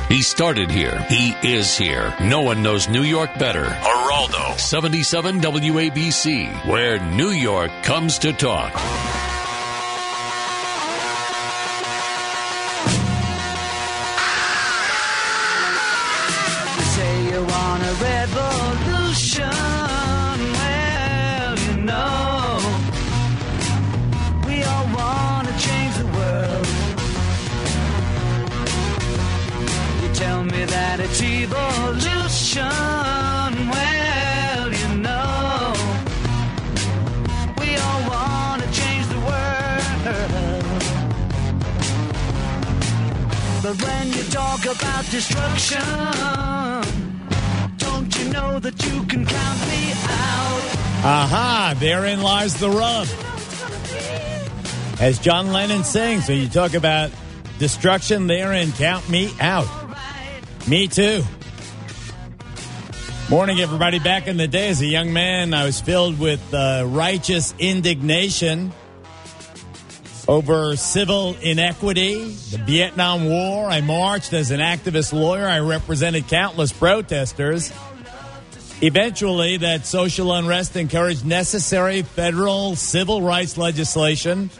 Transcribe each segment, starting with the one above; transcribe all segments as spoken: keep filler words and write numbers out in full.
He started here. He is here. No one knows New York better. Geraldo, seventy-seven W A B C, where New York comes to talk. You say you want a revolution. Well, you know, we all want to change the world. Tell me that it's evolution. Well, you know, we all want to change the world. But when you talk about destruction, don't you know that you can count me out? Aha, therein lies the rub. As John Lennon sings, when you talk about destruction, therein count me out. Me too. Morning, everybody. Back in the day, as a young man, I was filled with uh, righteous indignation over civil inequity, the Vietnam War. I marched as an activist lawyer. I represented countless protesters. Eventually, that social unrest encouraged necessary federal civil rights legislation,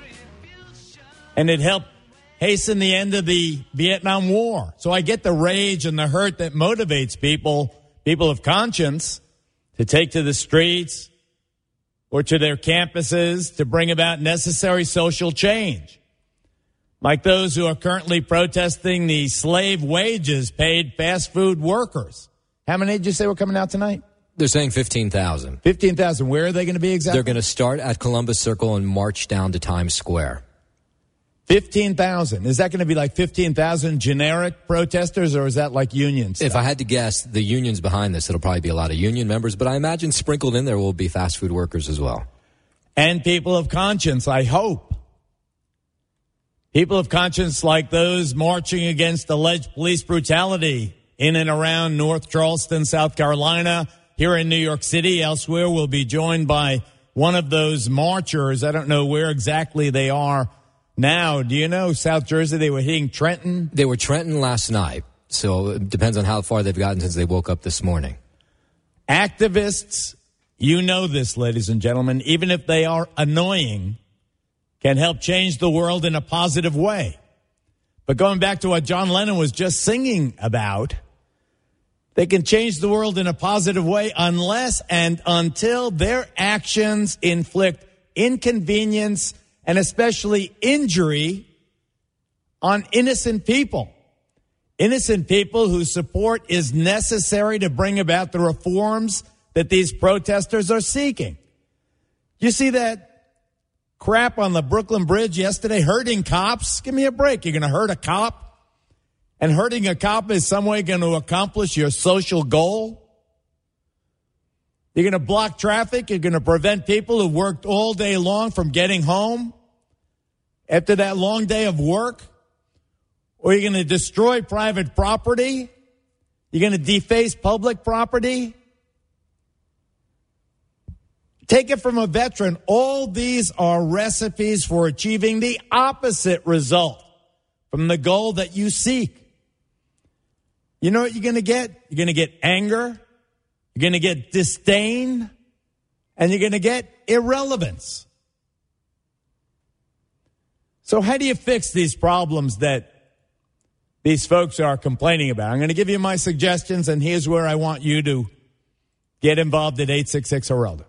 and it helped hasten the end of the Vietnam War. So I get the rage and the hurt that motivates people, people of conscience, to take to the streets or to their campuses to bring about necessary social change. Like those who are currently protesting the slave wages paid fast food workers. How many did you say were coming out tonight? They're saying fifteen thousand. fifteen thousand. Where are they going to be exactly? They're going to start at Columbus Circle and march down to Times Square. fifteen thousand. Is that going to be like fifteen thousand generic protesters, or is that like union stuff? If I had to guess, the unions behind this, it'll probably be a lot of union members, but I imagine sprinkled in there will be fast food workers as well. And people of conscience, I hope. People of conscience like those marching against alleged police brutality in and around North Charleston, South Carolina, here in New York City, elsewhere. We'll be joined by one of those marchers. I don't know where exactly they are now. Do you know South Jersey? They were hitting Trenton? They were Trenton last night, so it depends on how far they've gotten since they woke up this morning. Activists, you know this, ladies and gentlemen, even if they are annoying, can help change the world in a positive way. But going back to what John Lennon was just singing about, they can change the world in a positive way unless and until their actions inflict inconvenience and especially injury on innocent people. Innocent people whose support is necessary to bring about the reforms that these protesters are seeking. You see that crap on the Brooklyn Bridge yesterday, hurting cops? Give me a break. You're going to hurt a cop? And hurting a cop is some way going to accomplish your social goal? You're going to block traffic? You're going to prevent people who worked all day long from getting home after that long day of work? Or you're going to destroy private property? You're going to deface public property? Take it from a veteran. All these are recipes for achieving the opposite result from the goal that you seek. You know what you're going to get? You're going to get anger. You're going to get disdain. And you're going to get irrelevance. So how do you fix these problems that these folks are complaining about? I'm going to give you my suggestions, and here's where I want you to get involved at eight six six Geraldo.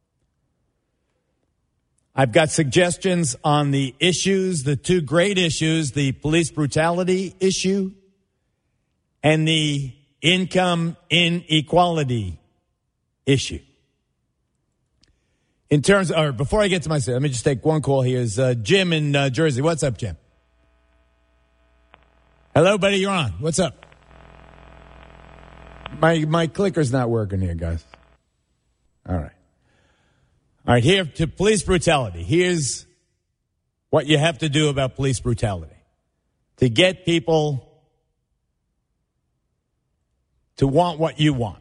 I've got suggestions on the issues, the two great issues, the police brutality issue and the income inequality issue. In terms of, or before I get to my, let me just take one call here. Is uh, Jim in uh, Jersey. What's up, Jim? Hello, buddy, you're on. What's up? My my clicker's not working here, guys. All right. All right, here to police brutality. Here's what you have to do about police brutality. To get people to want what you want.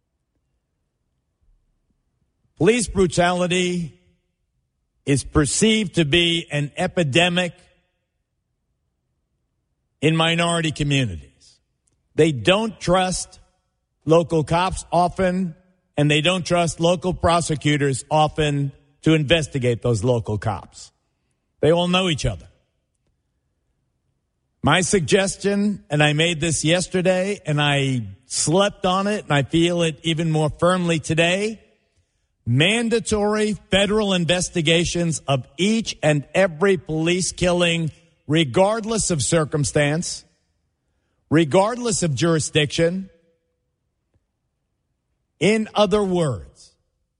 Police brutality is perceived to be an epidemic in minority communities. They don't trust local cops often, and they don't trust local prosecutors often to investigate those local cops. They all know each other. My suggestion, and I made this yesterday, and I slept on it, and I feel it even more firmly today, mandatory federal investigations of each and every police killing, regardless of circumstance, regardless of jurisdiction. In other words,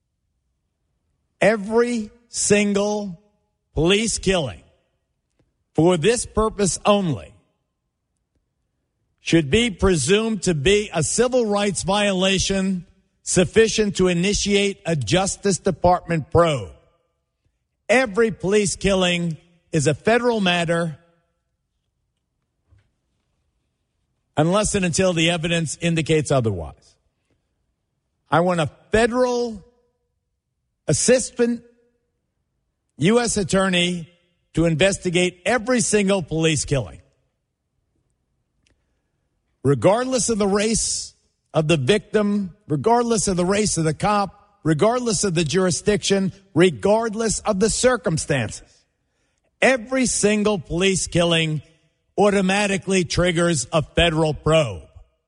every single police killing for this purpose only should be presumed to be a civil rights violation sufficient to initiate a Justice Department probe. Every police killing is a federal matter unless and until the evidence indicates otherwise. I want a federal assistant U S attorney to investigate every single police killing, regardless of the race of the victim, regardless of the race of the cop, regardless of the jurisdiction, regardless of the circumstances. Every single police killing automatically triggers a federal probe.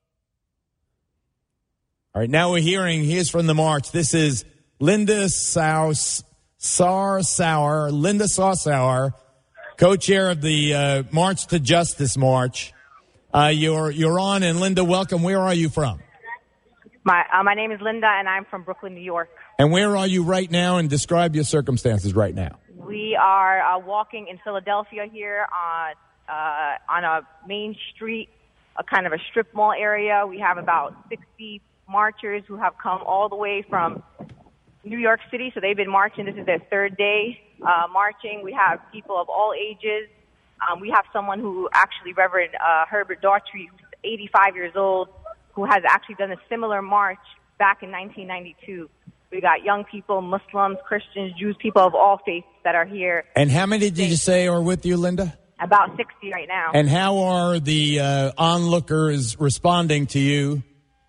All right, now we're hearing, here's from the march. This is Linda Saus, Sarsauer, Linda Sarsauer, co-chair of the uh, March to Justice March. Uh, you're you're on, and Linda, welcome. Where are you from? My uh, my name is Linda, and I'm from Brooklyn, New York. And where are you right now? And describe your circumstances right now. We are uh, walking in Philadelphia here on uh, on a main street, a kind of a strip mall area. We have about sixty marchers who have come all the way from New York City, so they've been marching. This is their third day uh, marching. We have people of all ages. Um, we have someone who actually, Reverend uh, Herbert Daughtry, who's eighty-five years old, who has actually done a similar march back in nineteen ninety-two. We got young people, Muslims, Christians, Jews, people of all faiths that are here. And how many did you say are with you, Linda? About sixty right now. And how are the uh, onlookers responding to you?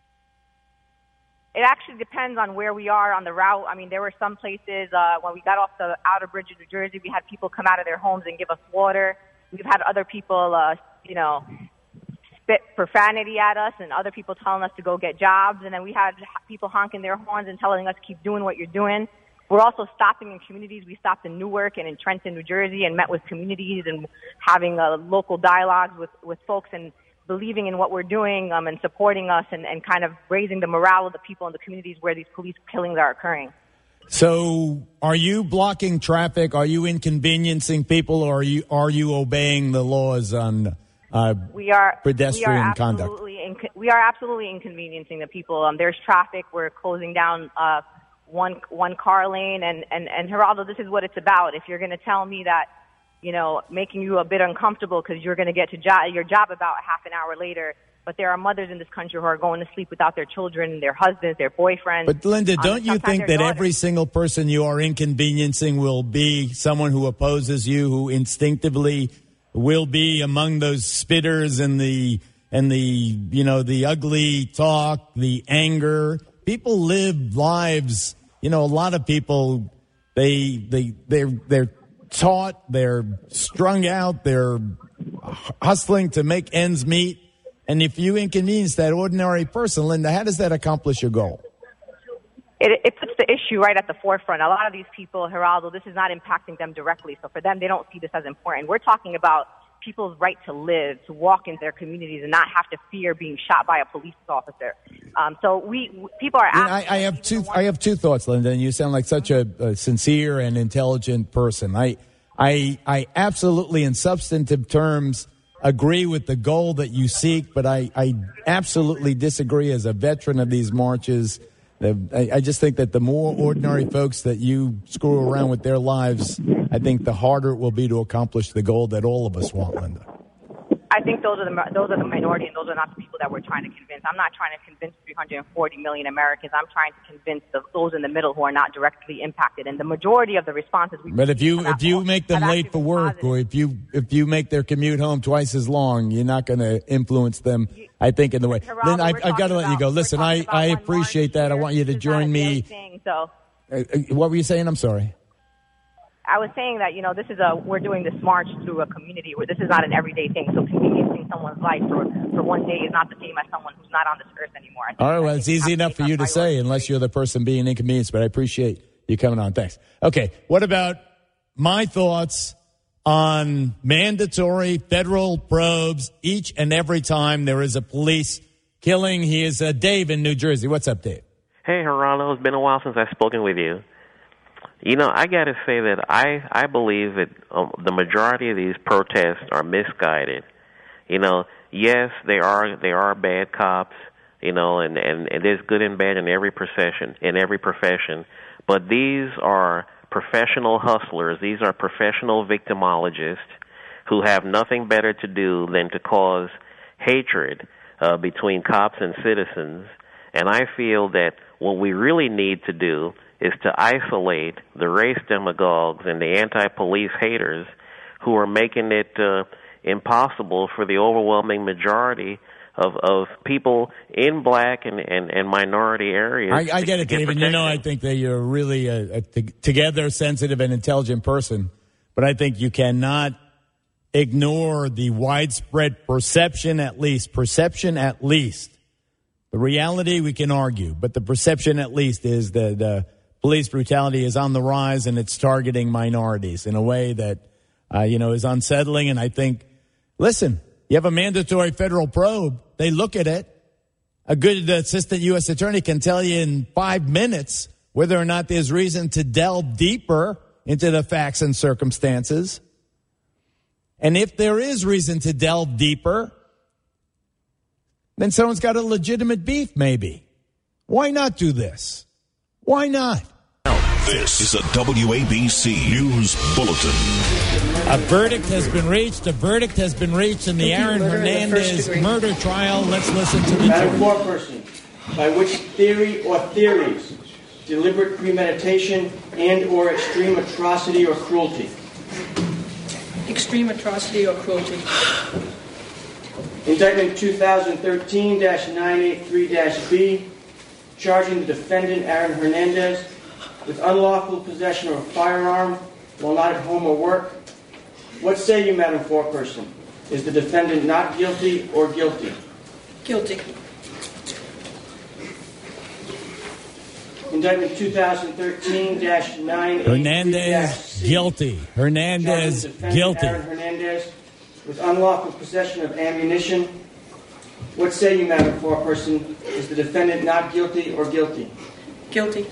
It actually depends on where we are on the route. I mean, there were some places, uh, when we got off the outer bridge of New Jersey, we had people come out of their homes and give us water. We've had other people, uh, you know, spit profanity at us, and other people telling us to go get jobs. And then we had people honking their horns and telling us, keep doing what you're doing. We're also stopping in communities. We stopped in Newark and in Trenton, New Jersey, and met with communities and having uh, local dialogues with, with folks and believing in what we're doing um, and supporting us and, and kind of raising the morale of the people in the communities where these police killings are occurring. So are you blocking traffic? Are you inconveniencing people, or are you, are you obeying the laws on uh, we are, pedestrian we are conduct? Inc- we are absolutely inconveniencing the people. Um, there's traffic. We're closing down uh, one one car lane. And, and, and Geraldo, this is what it's about. If you're going to tell me that, you know, making you a bit uncomfortable because you're going to get to jo- your job about half an hour later. But there are mothers in this country who are going to sleep without their children, their husbands, their boyfriends. But, Linda, don't um, you think that daughters. every single person you are inconveniencing will be someone who opposes you, who instinctively will be among those spitters and the, and the, you know, the ugly talk, the anger? People live lives, you know, a lot of people, they, they, they're, they're, taught, they're strung out, they're hustling to make ends meet. And if you inconvenience that ordinary person, Linda, how does that accomplish your goal? It, it puts the issue right at the forefront. A lot of these people, Geraldo, this is not impacting them directly. So for them, they don't see this as important. We're talking about people's right to live, to walk into their communities and not have to fear being shot by a police officer. Um, so we, we people are. You know, I, I have two. I have two thoughts, Linda, and you sound like such a, a sincere and intelligent person. I, I, I absolutely, in substantive terms, agree with the goal that you seek, but I, I absolutely disagree as a veteran of these marches. I, I just think that the more ordinary folks that you screw around with their lives, I think the harder it will be to accomplish the goal that all of us want, Linda. I think those are the those are the minority, and those are not the people that we're trying to convince. I'm not trying to convince three hundred forty million Americans. I'm trying to convince the, those in the middle who are not directly impacted. And the majority of the responses we But if you if you make them late for work, positive. or if you if you make their commute home twice as long, you're not going to influence them. You, I think in the way. Geraldo, Then I, we're I've got to let you about- go. Listen, I, I appreciate that. I want you to join me. Thing, so. Uh, uh, what were you saying? I'm sorry. I was saying that, you know, this is a, we're doing this march through a community where this is not an everyday thing. So conveniencing someone's life for, for one day is not the same as someone who's not on this earth anymore. I think, All right, well, I it's think easy enough for you to say unless you're the person being inconvenienced, but I appreciate you coming on. Thanks. Okay, what about my thoughts on mandatory federal probes each and every time there is a police killing? He is uh, Dave in New Jersey. What's up, Dave? Hey, Geraldo, it's been a while since I've spoken with you. You know, I got to say that I, I believe that um, the majority of these protests are misguided. You know, yes, they are they are bad cops, you know, and, and, and there's good and bad in every profession, in every profession. But these are professional hustlers. These are professional victimologists who have nothing better to do than to cause hatred uh, between cops and citizens. And I feel that what we really need to do is to isolate the race demagogues and the anti-police haters who are making it uh, impossible for the overwhelming majority of, of people in black and, and, and minority areas. I, I to, get it, to Dave, and you know I think that you're really a, a t- together, sensitive, and intelligent person, but I think you cannot ignore the widespread perception, at least, perception at least. The reality we can argue, but the perception at least is that uh, police brutality is on the rise and it's targeting minorities in a way that, uh, you know, is unsettling. And I think, listen, you have a mandatory federal probe. They look at it. A good assistant U S attorney can tell you in five minutes whether or not there's reason to delve deeper into the facts and circumstances. And if there is reason to delve deeper, then someone's got a legitimate beef, maybe. Why not do this? Why not? This is a W A B C News Bulletin. A verdict has been reached. A verdict has been reached in the Aaron murder in the first Hernandez degree. murder trial. Let's listen to the Madam jury. Foreperson, by which theory or theories, deliberate premeditation and or extreme atrocity or cruelty. Extreme atrocity or cruelty. Indictment two thousand thirteen dash nine eighty-three dash B, charging the defendant, Aaron Hernandez, with unlawful possession of a firearm while not at home or work. What say you, Madam Foreperson? Is the defendant not guilty or guilty? Guilty. Indictment two thousand thirteen dash nine eighty-three dash Hernandez C, guilty. Hernandez charging the defendant, guilty. Aaron Hernandez, with unlawful possession of ammunition. What say you, Madam Foreperson? Is the defendant not guilty or guilty? Guilty.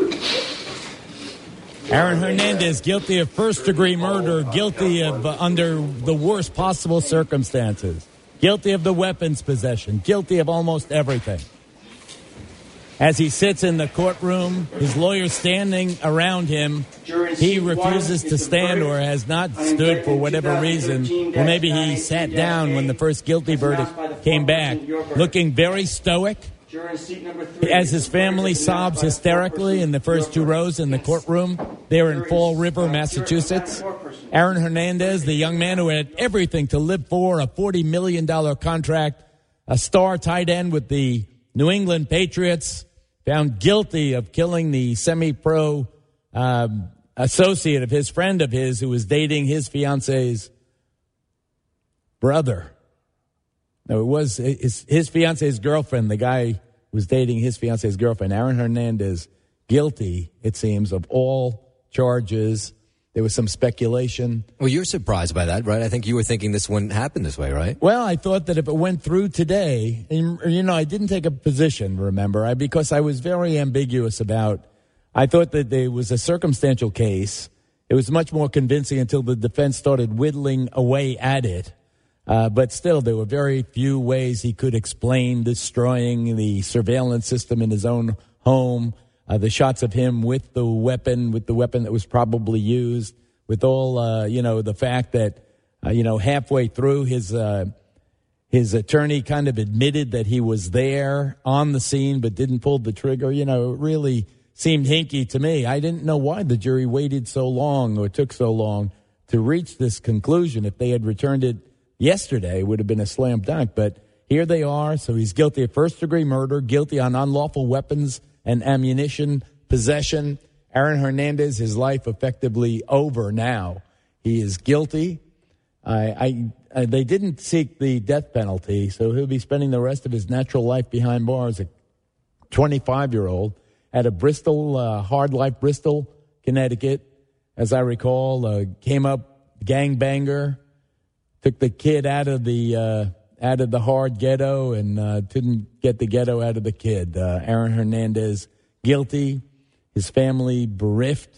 Aaron Hernandez guilty of first-degree murder, guilty of uh, under the worst possible circumstances, guilty of the weapons possession, guilty of almost everything. As he sits in the courtroom, his lawyer standing around him, he refuses to stand or has not stood for whatever reason. Or maybe he sat down when the first guilty verdict came back, looking very stoic. As his family sobs hysterically in the first two rows in the courtroom there in Fall River, Massachusetts. Aaron Hernandez, the young man who had everything to live for, a forty million dollars contract, a star tight end with the New England Patriots, found guilty of killing the semi-pro um, associate of his, friend of his, who was dating his fiance's brother. No, it was his, his fiance's girlfriend. The guy was dating his fiance's girlfriend. Aaron Hernandez, guilty, it seems, of all charges. There was some speculation. Well, you're surprised by that, right? I think you were thinking this wouldn't happen this way, right? Well, I thought that if it went through today, and, you know, I didn't take a position, remember, I, because I was very ambiguous about, I thought that there was a circumstantial case. It was much more convincing until the defense started whittling away at it. Uh, but still, there were very few ways he could explain destroying the surveillance system in his own home. Uh, the shots of him with the weapon, with the weapon that was probably used, with all, uh, you know, the fact that, uh, you know, halfway through his uh, His attorney kind of admitted that he was there on the scene but didn't pull the trigger. You know, it really seemed hinky to me. I didn't know why the jury waited so long or took so long to reach this conclusion. If they had returned it yesterday, it would have been a slam dunk. But here they are. So he's guilty of first-degree murder, guilty on unlawful weapons and ammunition possession. Aaron Hernandez, his life effectively over now. He is guilty. I, I, I they didn't seek the death penalty, so he'll be spending the rest of his natural life behind bars. A twenty-five-year-old at a Bristol, uh, Hard Life, Bristol, Connecticut, as I recall, uh, came up gangbanger, took the kid out of the uh, out of the hard ghetto and uh, didn't get the ghetto out of the kid. Uh, Aaron Hernandez guilty, his family bereft.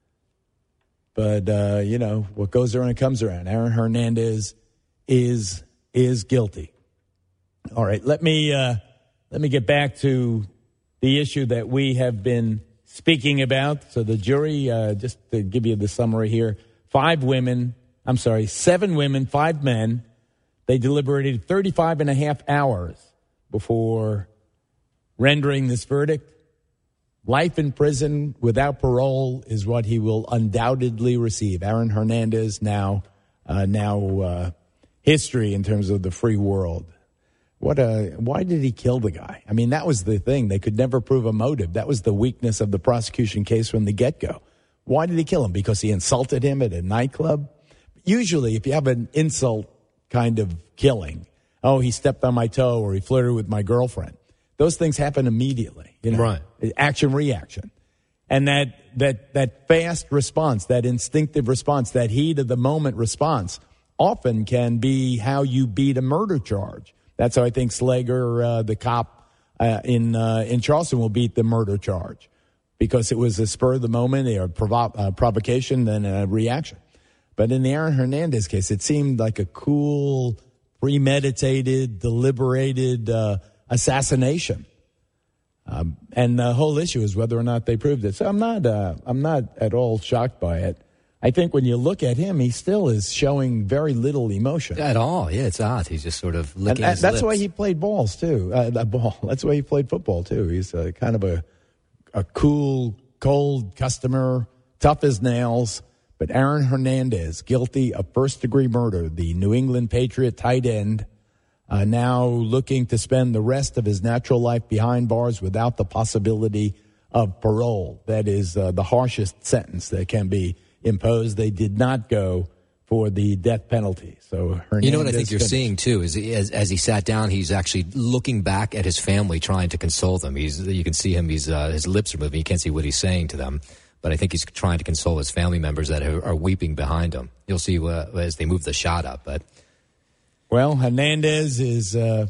But, uh, you know, what goes around comes around. Aaron Hernandez is is guilty. All right, let me uh, let me get back to the issue that we have been speaking about. So the jury, uh, just to give you the summary here, five women, I'm sorry, seven women, five men. They deliberated thirty-five and a half hours before rendering this verdict. Life in prison without parole is what he will undoubtedly receive. Aaron Hernandez, now uh, now uh, history in terms of the free world. What a, why did he kill the guy? I mean, that was the thing. They could never prove a motive. That was the weakness of the prosecution case from the get-go. Why did he kill him? Because he insulted him at a nightclub? Usually, if you have an insult kind of killing, oh, he stepped on my toe or he flirted with my girlfriend, those things happen immediately, you know, right? Action, reaction. And that, that, that fast response, that instinctive response, that heat of the moment response often can be how you beat a murder charge. That's how I think Slager, uh, the cop uh, in, uh, in Charleston, will beat the murder charge, because it was a spur of the moment, or provo- uh, provocation, then a reaction. But in the Aaron Hernandez case, it seemed like a cool, premeditated, deliberated, uh, assassination. Um, and the whole issue is whether or not they proved it. So I'm not, uh, I'm not at all shocked by it. I think when you look at him, he still is showing very little emotion at all. Yeah, it's odd. He's just sort of licking and, his That's lips. why he played balls too. Uh, the ball. That's why he played football too. He's uh, kind of a, a cool, cold customer, tough as nails. But Aaron Hernandez, guilty of first-degree murder, the New England Patriot tight end. Uh, now looking to spend the rest of his natural life behind bars without the possibility of parole. That is uh, the harshest sentence that can be imposed. They did not go for the death penalty. So Hernandez, you know what I think you're finished. seeing too is as, as he sat down, he's actually looking back at his family, trying to console them. He's you can see him. He's uh, his lips are moving. You can't see what he's saying to them, but I think he's trying to console his family members that are, are weeping behind him. You'll see uh, as they move the shot up, but. Well, Hernandez is uh,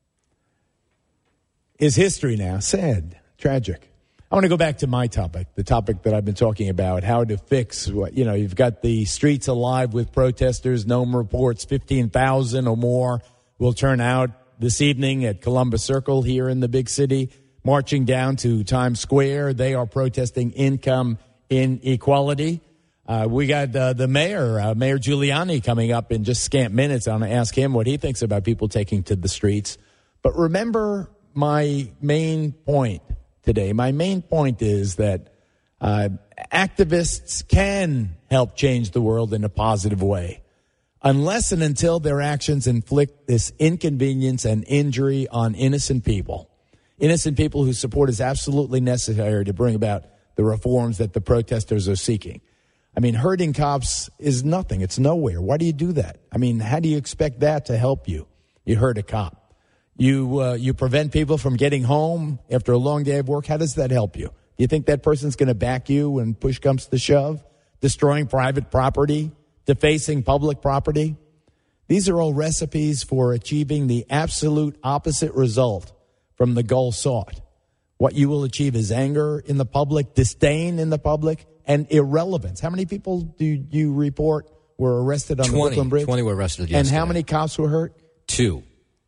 is history now. Sad, tragic. I want to go back to my topic, the topic that I've been talking about, how to fix what, you know, you've got the streets alive with protesters. Nome reports fifteen thousand or more will turn out this evening at Columbus Circle here in the big city, marching down to Times Square. They are protesting income inequality. Uh, we got uh, the mayor, uh, Mayor Giuliani, coming up in just scant minutes. I'm going to ask him what he thinks about people taking to the streets. But remember my main point today. My main point is that uh, activists can help change the world in a positive way, unless and until their actions inflict this inconvenience and injury on innocent people. Innocent people whose support is absolutely necessary to bring about the reforms that the protesters are seeking. I mean, hurting cops is nothing. It's nowhere. Why do you do that? I mean, how do you expect that to help you? You hurt a cop. You uh, you prevent people from getting home after a long day of work. How does that help you? Do you think that person's going to back you when push comes to shove? Destroying private property, defacing public property? These are all recipes for achieving the absolute opposite result from the goal sought. What you will achieve is anger in the public, disdain in the public, and irrelevance. How many people do you report were arrested on twenty, the Brooklyn Bridge? twenty were arrested yesterday. And how many cops were hurt? Two.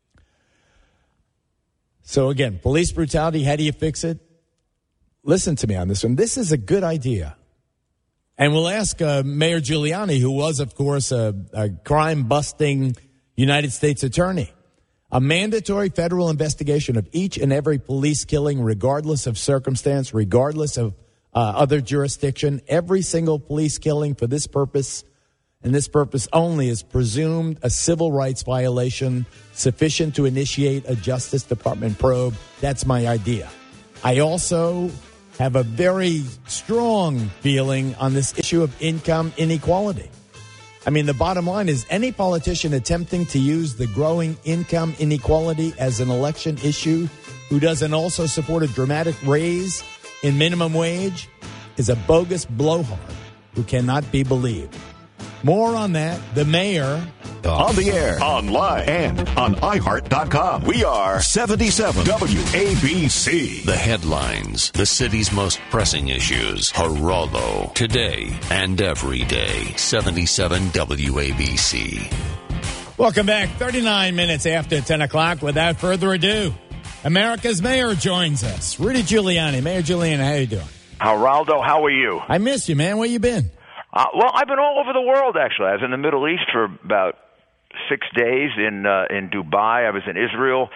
So again, police brutality, how do you fix it? Listen to me on this one. This is a good idea. And we'll ask uh, Mayor Giuliani, who was, of course, a, a crime-busting United States attorney. A mandatory federal investigation of each and every police killing, regardless of circumstance, regardless of uh, other jurisdiction. Every single police killing for this purpose and this purpose only is presumed a civil rights violation sufficient to initiate a Justice Department probe. That's my idea. I also have a very strong feeling on this issue of income inequality. I mean, the bottom line is any politician attempting to use the growing income inequality as an election issue who doesn't also support a dramatic raise in minimum wage is a bogus blowhard who cannot be believed. More on that. The mayor. On the air, online, and on i heart dot com. We are seventy-seven W A B C. The headlines, the city's most pressing issues. Geraldo, today and every day. seventy-seven W A B C. Welcome back. thirty-nine minutes after ten o'clock. Without further ado, America's mayor joins us. Rudy Giuliani. Mayor Giuliani, how you doing? Geraldo, how are you? I miss you, man. Where you been? Uh, well, I've been all over the world, actually. I was in the Middle East for about six days in uh, in Dubai. I was in Israel.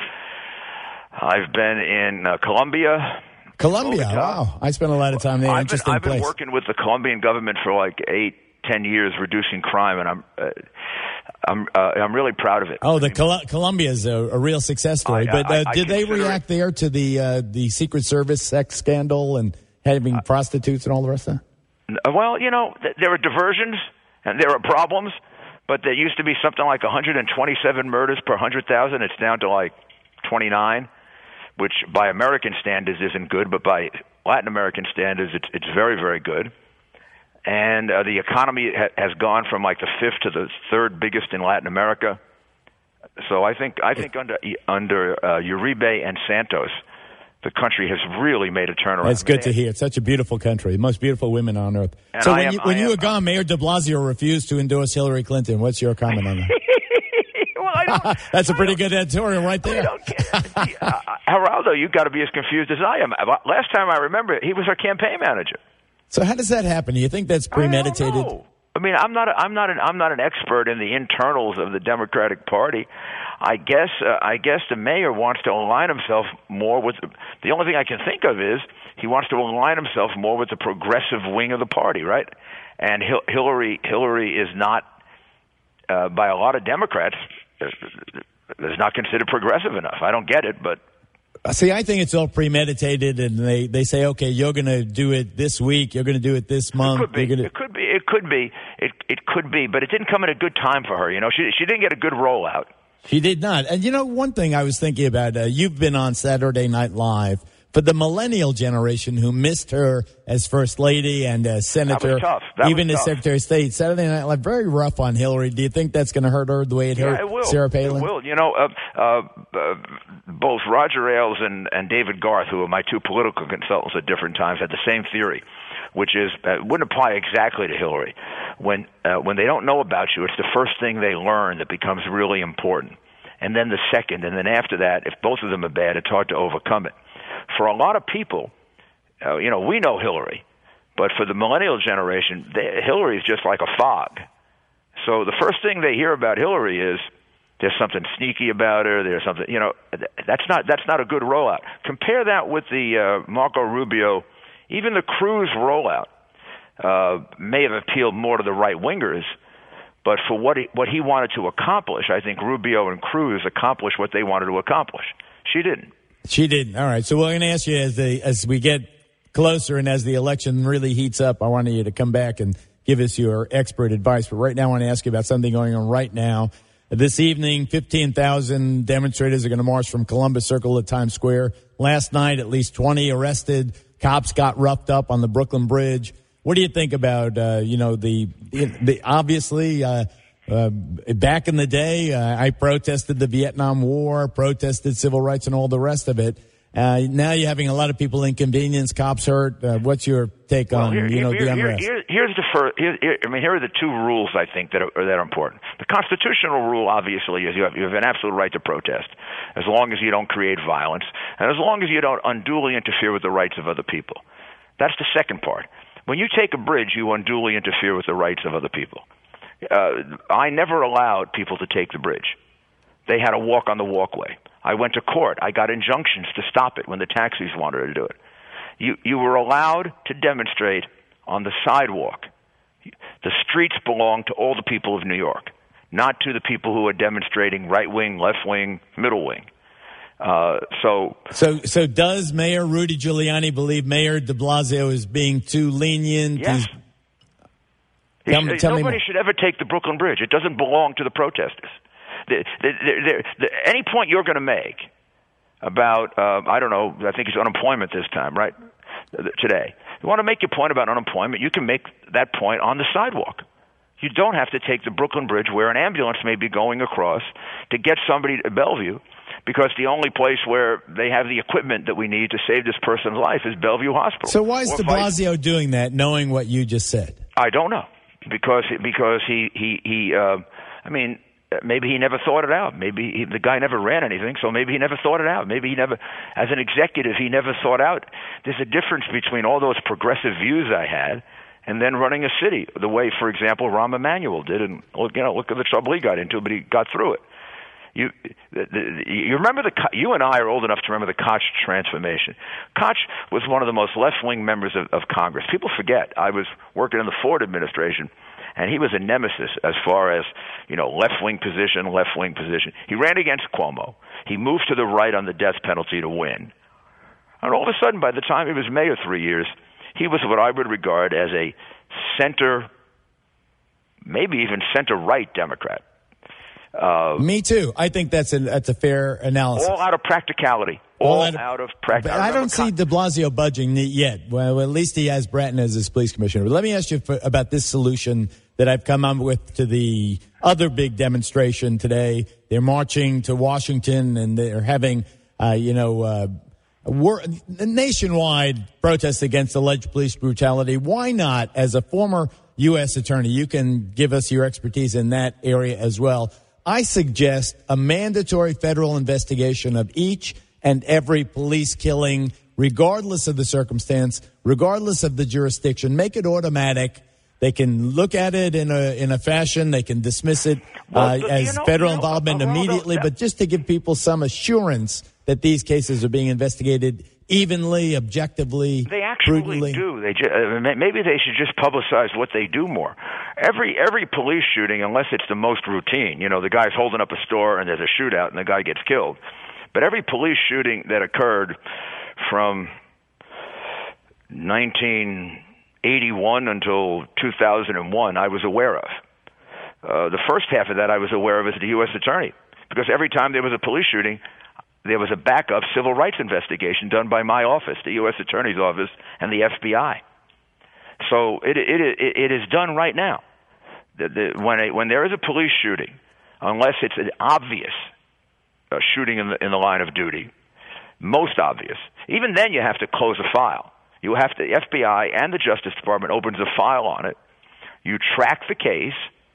I've been in uh, Colombia. Colombia, Bogota. wow. I spent a lot of time there. I've Interesting been, I've place. been working with the Colombian government for like eight, ten years, reducing crime, and I'm uh, I'm uh, I'm really proud of it. Oh, the Col- Colombia is a, a real success story. I- but uh, I- I did they consider react there to the uh, the Secret Service sex scandal and having Uh, prostitutes and all the rest of that? Well, you know, th- there are diversions and there are problems, but there used to be something like one hundred twenty-seven murders per one hundred thousand. It's down to like twenty-nine, which by American standards isn't good, but by Latin American standards, it's it's very, very good. And uh, the economy ha- has gone from like the fifth to the third biggest in Latin America. So I think I think under under uh, Uribe and Santos, the country has really made a turnaround. That's good to hear. It's such a beautiful country. The most beautiful women on earth. And so I when am- you, when I you am- were gone, Mayor de Blasio refused to endorse Hillary Clinton. What's your comment on that? Well, I don't, That's a pretty good editorial right I there. don't get, uh, Geraldo, you've got to be as confused as I am. Last time I remember, he was our campaign manager. So how does that happen? Do you think that's premeditated? I don't know. I mean, I'm not. A, I'm not. An, I'm not an expert in the internals of the Democratic Party. I guess. Uh, I guess the mayor wants to align himself more with. The only thing I can think of is he wants to align himself more with the progressive wing of the party, right? And Hil- Hillary. Hillary is not, uh, by a lot of Democrats, is not considered progressive enough. I don't get it, but. See, I think it's all premeditated, and they, they say, okay, you're going to do it this week, you're going to do it this month. It could be. You're gonna... It could be. It could be. It it could be. But it didn't come at a good time for her. You know, she she didn't get a good rollout. She did not. And you know, one thing I was thinking about, uh, you've been on Saturday Night Live. For the millennial generation who missed her as First Lady and as Senator, That was tough. That even was as tough. Secretary of State, Saturday Night Live, very rough on Hillary. Do you think that's going to hurt her the way it Yeah, hurt it will. Sarah Palin? It will. You know, uh, uh, uh, both Roger Ailes and, and David Garth, who are my two political consultants at different times, had the same theory, which is uh, wouldn't apply exactly to Hillary. When uh, when they don't know about you, it's the first thing they learn that becomes really important, and then the second, and then after that, if both of them are bad, it's hard to overcome it. For a lot of people, uh, you know, we know Hillary, but for the millennial generation, they, Hillary is just like a fog. So the first thing they hear about Hillary is there's something sneaky about her. There's something, you know, that's not that's not a good rollout. Compare that with the uh, Marco Rubio, even the Cruz rollout uh, may have appealed more to the right wingers, but for what he, what he wanted to accomplish, I think Rubio and Cruz accomplished what they wanted to accomplish. She didn't. She didn't. All right. So we're going to ask you as the as we get closer and as the election really heats up, I want you to come back and give us your expert advice. But right now, I want to ask you about something going on right now. This evening, fifteen thousand demonstrators are going to march from Columbus Circle to Times Square. Last night, at least twenty arrested. Cops got roughed up on the Brooklyn Bridge. What do you think about, uh, you know, the, the obviously, uh, uh, back in the day, uh, I protested the Vietnam War, protested civil rights and all the rest of it. Uh, now you're having a lot of people inconvenienced, cops hurt. Uh, what's your take Well, on, here, you know, here, the here, unrest? here, here's the first. Here, here, I mean, here are the two rules I think that are, that are important. The constitutional rule, obviously, is you have, you have an absolute right to protest, as long as you don't create violence, and as long as you don't unduly interfere with the rights of other people. That's the second part. When you take a bridge, you unduly interfere with the rights of other people. Uh, I never allowed people to take the bridge. They had to walk on the walkway. I went to court. I got injunctions to stop it when the taxis wanted to do it. You you were allowed to demonstrate on the sidewalk. The streets belong to all the people of New York, not to the people who are demonstrating right wing, left wing, middle wing. Uh, so, so, so does Mayor Rudy Giuliani believe Mayor de Blasio is being too lenient? Yes. He's, tell, should, tell nobody should ever take the Brooklyn Bridge. It doesn't belong to the protesters. The, the, the, the, any point you're going to make about, uh, I don't know, I think it's unemployment this time, right? Today. You want to make your point about unemployment, you can make that point on the sidewalk. You don't have to take the Brooklyn Bridge where an ambulance may be going across to get somebody to Bellevue, because the only place where they have the equipment that we need to save this person's life is Bellevue Hospital. So why is or de Blasio vice- doing that, knowing what you just said? I don't know. Because because he, he, he uh, I mean, maybe he never thought it out. Maybe he, the guy never ran anything, so maybe he never thought it out. Maybe he never, as an executive, he never thought out. There's a difference between all those progressive views I had and then running a city, the way, for example, Rahm Emanuel did. And, you know, look at the trouble he got into, but he got through it. You, the, the, you remember the, you and I are old enough to remember the Koch transformation. Koch was one of the most left-wing members of, of Congress. People forget. I was working in the Ford administration, and he was a nemesis as far as, you know, left-wing position, left-wing position. He ran against Cuomo. He moved to the right on the death penalty to win. And all of a sudden, by the time he was mayor three years, he was what I would regard as a center, maybe even center-right Democrat. Uh, Me too. I think that's a, that's a fair analysis. All out of practicality. All, all out, of, out of practicality. I don't see de Blasio budging yet. Well, at least he has Bratton as his police commissioner. But let me ask you for, about this solution that I've come up with to the other big demonstration today. They're marching to Washington, and they're having, uh, you know, uh, war- nationwide protests against alleged police brutality. Why not, as a former U S attorney, you can give us your expertise in that area as well. I suggest a mandatory federal investigation of each and every police killing, regardless of the circumstance, regardless of the jurisdiction. Make it automatic. They can look at it in a in a fashion. They can dismiss it uh, well, as you know, federal you know, involvement uh, immediately. That, but just to give people some assurance that these cases are being investigated evenly, objectively, they actually prudently. do. They ju- uh, maybe they should just publicize what they do more. Every every police shooting, unless it's the most routine, you know, the guy's holding up a store and there's a shootout and the guy gets killed. But every police shooting that occurred from nineteen eighty-one until two thousand one, I was aware of. Uh, the first half of that I was aware of as the U S attorney, because every time there was a police shooting, there was a backup civil rights investigation done by my office, the U S Attorney's Office, and the F B I. So it it it, it is done right now. The, the, when a, when there is a police shooting, unless it's an obvious uh, shooting in the in the line of duty, most obvious, even then you have to close a file. You have to. The F B I and the Justice Department opens a file on it. You track the case.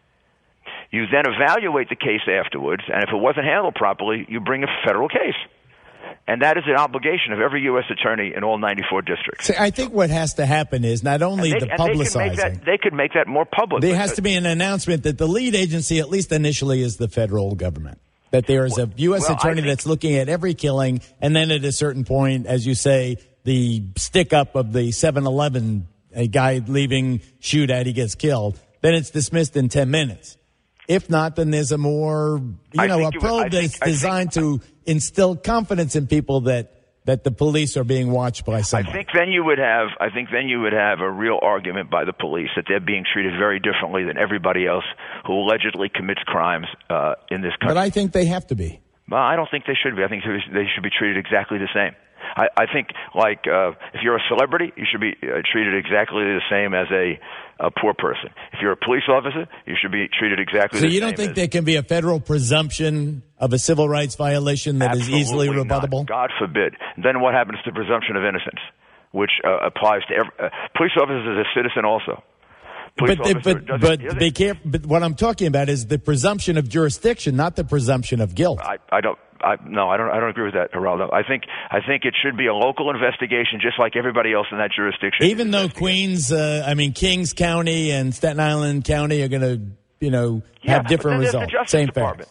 You then evaluate the case afterwards, and if it wasn't handled properly, you bring a federal case. And that is an obligation of every U S attorney in all ninety-four districts. See, I think what has to happen is not only they, the publicizing. They, that, they could make that more public. There has to be an announcement that the lead agency, at least initially, is the federal government. That there is a U S well, attorney think, that's looking at every killing, and then at a certain point, as you say, the stick-up of the seven eleven, a guy leaving shootout, he gets killed, then it's dismissed in ten minutes. If not, then there's a more, you I know, a you probe would, that's think, designed think, to instill confidence in people that, that the police are being watched by someone. I think then you would have, I think then you would have a real argument by the police that they're being treated very differently than everybody else who allegedly commits crimes uh, in this country. But I think they have to be. Well, I don't think they should be. I think they should be treated exactly the same. I, I think, like, uh, if you're a celebrity, you should be uh, treated exactly the same as a, a poor person. If you're a police officer, you should be treated exactly so the same. So you don't think as, there can be a federal presumption of a civil rights violation that is easily rebuttable? Not. God forbid. Then what happens to presumption of innocence, which uh, applies to every uh, police officers as a citizen also. Police but the, but but be careful. But what I'm talking about is the presumption of jurisdiction, not the presumption of guilt. I, I don't. I, no, I don't. I don't agree with that, Geraldo. I think. I think it should be a local investigation, just like everybody else in that jurisdiction. Even though Queens, uh, I mean Kings County and Staten Island County are going to, you know, yeah, have different but then results. The Justice Same Department. facts.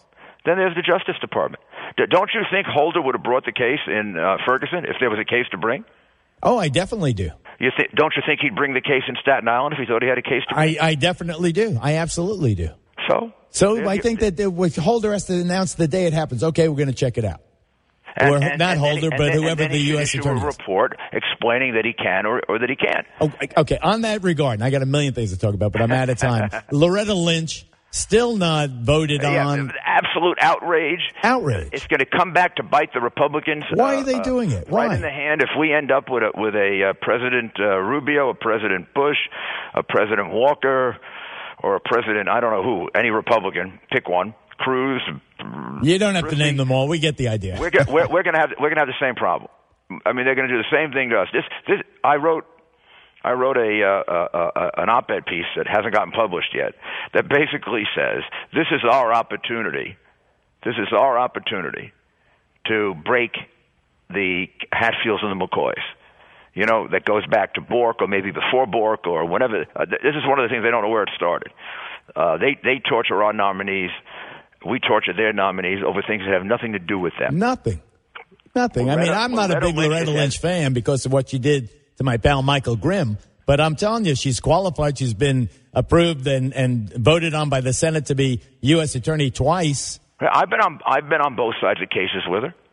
Then there's the Justice Department. D- don't you think Holder would have brought the case in uh, Ferguson if there was a case to bring? Oh, I definitely do. You th- don't you think he'd bring the case in Staten Island if he thought he had a case to bring? I, I definitely do. I absolutely do. So? So yeah, I you, think that the, with Holder has to announce the day it happens. Okay, we're going to check it out. And, or and, not and Holder, then, but and whoever then the he U S should attorney issue a is. report explaining that he can or, or that he can't. Okay, okay, on that regard, and I got a million things to talk about, but I'm out of time. Loretta Lynch, still not voted yeah, on. Absolute outrage. Outrage. It's going to come back to bite the Republicans. Why uh, are they uh, doing it? Why? Right in the hand. If we end up with a, with a uh, President uh, Rubio, a President Bush, a President Walker, or a President, I don't know who, any Republican, pick one, Cruz. You don't have to name them all. We get the idea. We're, we're, we're going to have we're going to have the same problem. I mean, they're going to do the same thing to us. This, this, I wrote. I wrote a, uh, uh, uh, an op-ed piece that hasn't gotten published yet that basically says this is our opportunity, this is our opportunity to break the Hatfields and the McCoys. You know, that goes back to Bork or maybe before Bork or whenever. Uh, this is one of the things they don't know where it started. Uh, they, they torture our nominees. We torture their nominees over things that have nothing to do with them. Nothing. Nothing. Loretta, I mean, I'm not Loretta a big Lynch Loretta is Lynch fan because of what she did to my pal Michael Grimm. But I'm telling you, she's qualified. She's been approved and, and voted on by the Senate to be U S attorney twice. I've been on I've been on both sides of cases with her,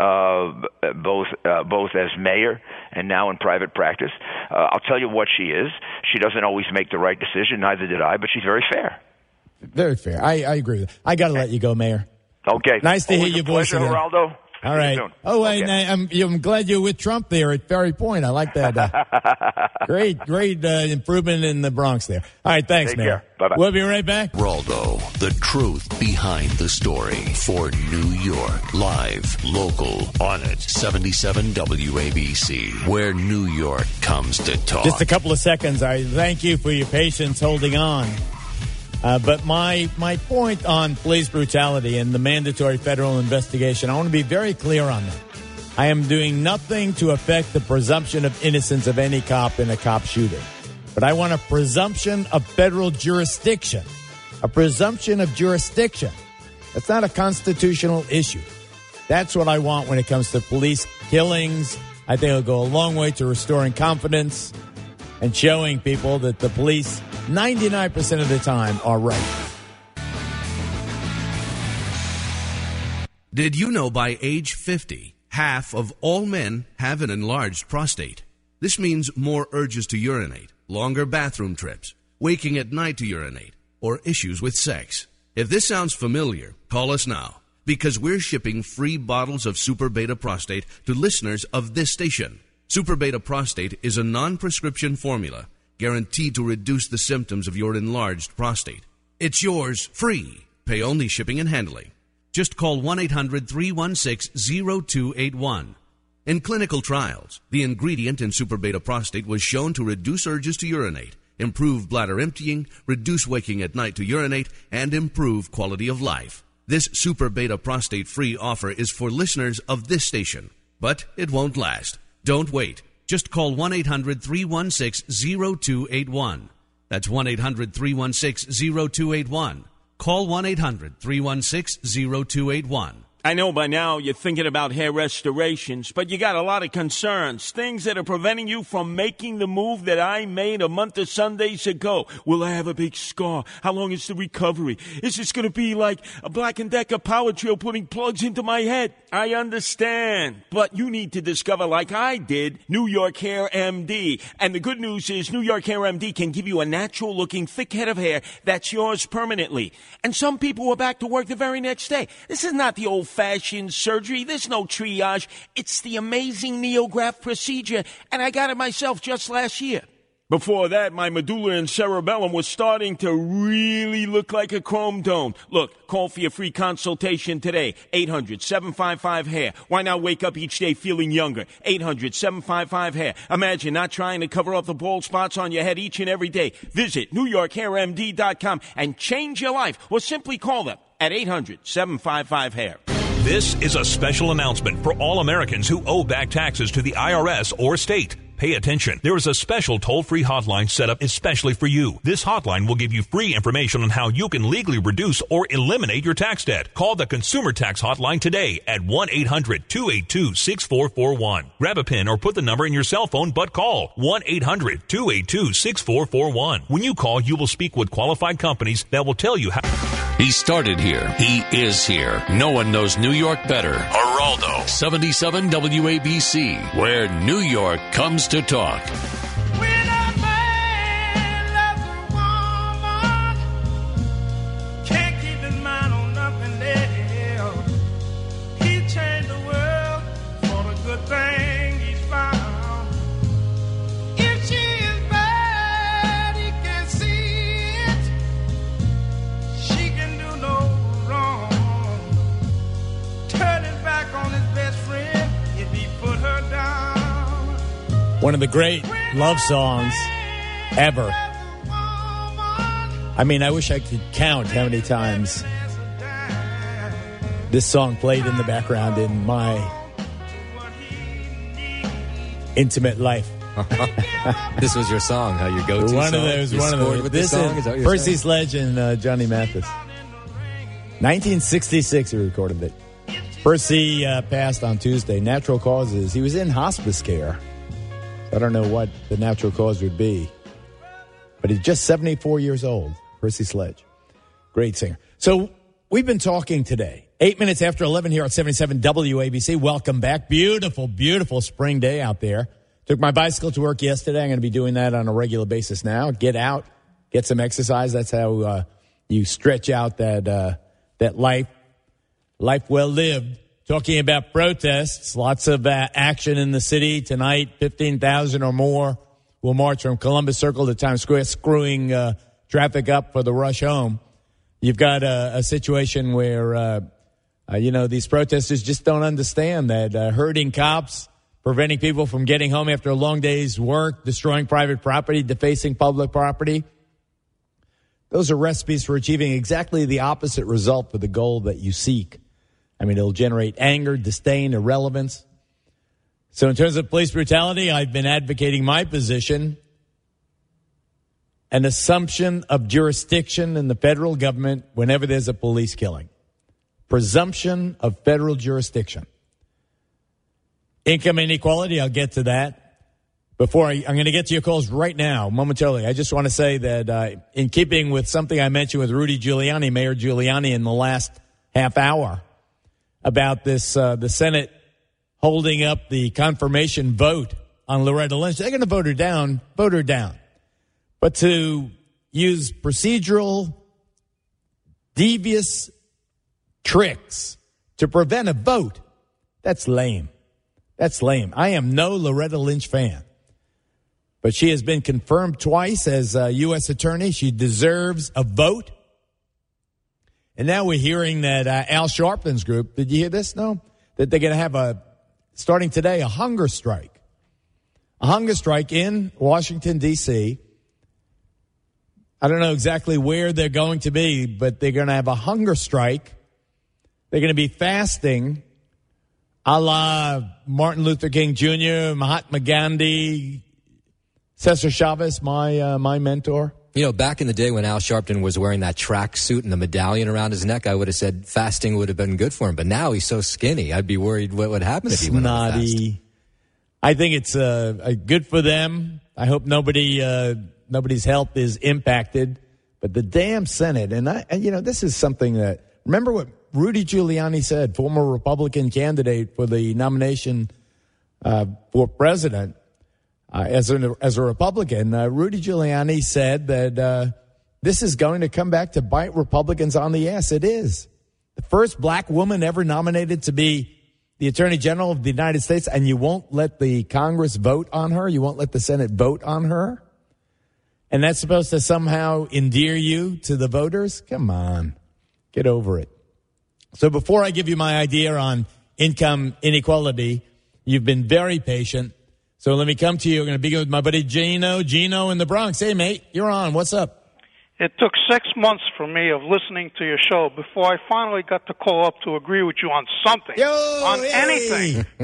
uh, both uh, both as mayor and now in private practice. Uh, I'll tell you what she is. She doesn't always make the right decision. Neither did I, but she's very fair. Very fair. I, I agree with that. I got to let you go, Mayor. Okay. Nice to Always hear your a voice pleasure, again. Geraldo. All right. Oh, wait, okay. I'm, I'm glad you're with Trump there at Ferry Point. I like that. Uh, great, great uh, improvement in the Bronx there. All right, thanks, Take Mayor. care. Bye-bye. We'll be right back. Geraldo, the truth behind the story for New York. Live, local, on it. seventy-seven W A B C, where New York comes to talk. Just a couple of seconds. I thank you for your patience holding on. Uh, but my my point on police brutality and the mandatory federal investigation, I want to be very clear on that. I am doing nothing to affect the presumption of innocence of any cop in a cop shooting. But I want a presumption of federal jurisdiction. A presumption of jurisdiction. That's not a constitutional issue. That's what I want when it comes to police killings. I think it'll go a long way to restoring confidence and showing people that the police ninety-nine percent of the time are right. Did you know by age fifty, half of all men have an enlarged prostate? This means more urges to urinate, longer bathroom trips, waking at night to urinate, or issues with sex. If this sounds familiar, call us now, because we're shipping free bottles of Super Beta Prostate to listeners of this station. Super Beta Prostate is a non-prescription formula guaranteed to reduce the symptoms of your enlarged prostate. It's yours free. Pay only shipping and handling. Just call one eight hundred three one six zero two eight one. In clinical trials, the ingredient in Super Beta Prostate was shown to reduce urges to urinate, improve bladder emptying, reduce waking at night to urinate, and improve quality of life. This Super Beta Prostate free offer is for listeners of this station, but it won't last. Don't wait. Just call one eight hundred three one six zero two eight one. That's one eight hundred three one six zero two eight one. Call one eight hundred three one six zero two eight one. I know by now you're thinking about hair restorations, but you got a lot of concerns, things that are preventing you from making the move that I made a month of Sundays ago. Will I have a big scar? How long is the recovery? Is this going to be like a Black and Decker power trio putting plugs into my head? I understand, but you need to discover, like I did, New York Hair M D. And the good news is New York Hair M D can give you a natural-looking thick head of hair that's yours permanently. And some people are back to work the very next day. This is not the old-fashioned surgery. There's no triage. It's the amazing NeoGraft procedure, and I got it myself just last year. Before that, my medulla and cerebellum was starting to really look like a chrome dome. Look, call for your free consultation today. eight hundred seven five five hair. Why not wake up each day feeling younger? eight hundred seven five five hair. Imagine not trying to cover up the bald spots on your head each and every day. Visit New York Hair M D dot com and change your life, or simply call them at eight hundred seven five five hair. This is a special announcement for all Americans who owe back taxes to the I R S or state. Pay attention. There is a special toll-free hotline set up especially for you. This hotline will give you free information on how you can legally reduce or eliminate your tax debt. Call the Consumer Tax Hotline today at one eight hundred two eight two six four four one. Grab a pen or put the number in your cell phone, but call one eight hundred two eight two six four four one. When you call, you will speak with qualified companies that will tell you how. He started here. He is here. No one knows New York better. Geraldo, seventy-seven W A B C, where New York comes to talk. One of the great love songs ever. I mean, I wish I could count how many times this song played in the background in my intimate life. This was your song, huh? Your go-to one song? Of those, you one of those. With this this song? is, Is that what you're Percy saying? Sledge and uh, Johnny Mathis. nineteen sixty-six, he recorded it. Percy uh, passed on Tuesday. Natural causes. He was in hospice care. I don't know what the natural cause would be. But he's just seventy-four years old. Percy Sledge. Great singer. So we've been talking today. Eight minutes after eleven here at seventy-seven W A B C. Welcome back. Beautiful, beautiful spring day out there. Took my bicycle to work yesterday. I'm going to be doing that on a regular basis now. Get out, get some exercise. That's how uh, you stretch out that uh, that life, life well lived. Talking about protests, lots of uh, action in the city tonight. fifteen thousand or more will march from Columbus Circle to Times Square, screwing uh, traffic up for the rush home. You've got a, a situation where, uh, uh, you know, these protesters just don't understand that uh, herding cops, preventing people from getting home after a long day's work, destroying private property, defacing public property. Those are recipes for achieving exactly the opposite result for the goal that you seek. I mean, it'll generate anger, disdain, irrelevance. So in terms of police brutality, I've been advocating my position, an assumption of jurisdiction in the federal government whenever there's a police killing. Presumption of federal jurisdiction. Income inequality, I'll get to that. Before I, I'm going to get to your calls right now, momentarily. I just want to say that uh, in keeping with something I mentioned with Rudy Giuliani, Mayor Giuliani, in the last half hour, about this, uh, the Senate holding up the confirmation vote on Loretta Lynch. They're going to vote her down, vote her down. But to use procedural, devious tricks to prevent a vote, that's lame. That's lame. I am no Loretta Lynch fan. But she has been confirmed twice as a U S attorney. She deserves a vote. And now we're hearing that uh, Al Sharpton's group, did you hear this? No? That they're going to have a, starting today, a hunger strike. A hunger strike in Washington, D C I don't know exactly where they're going to be, but they're going to have a hunger strike. They're going to be fasting, a la Martin Luther King Junior, Mahatma Gandhi, Cesar Chavez, my uh, my mentor. You know, back in the day when Al Sharpton was wearing that track suit and the medallion around his neck, I would have said fasting would have been good for him. But now he's so skinny, I'd be worried what would happen if he went on a fast. I think it's uh, uh, good for them. I hope nobody uh, nobody's health is impacted. But the damn Senate, and, I, and you know, this is something that, remember what Rudy Giuliani said, former Republican candidate for the nomination uh, for president. Uh, as a as a Republican, uh, Rudy Giuliani said that uh, this is going to come back to bite Republicans on the ass. It is. The first black woman ever nominated to be the Attorney General of the United States, and you won't let the Congress vote on her? You won't let the Senate vote on her? And that's supposed to somehow endear you to the voters? Come on. Get over it. So before I give you my idea on income inequality, you've been very patient. So let me come to you. I'm going to begin with my buddy Gino. Gino in the Bronx. Hey, mate, you're on. What's up? It took six months for me of listening to your show before I finally got to call up to agree with you on something, Yo, on hey. anything.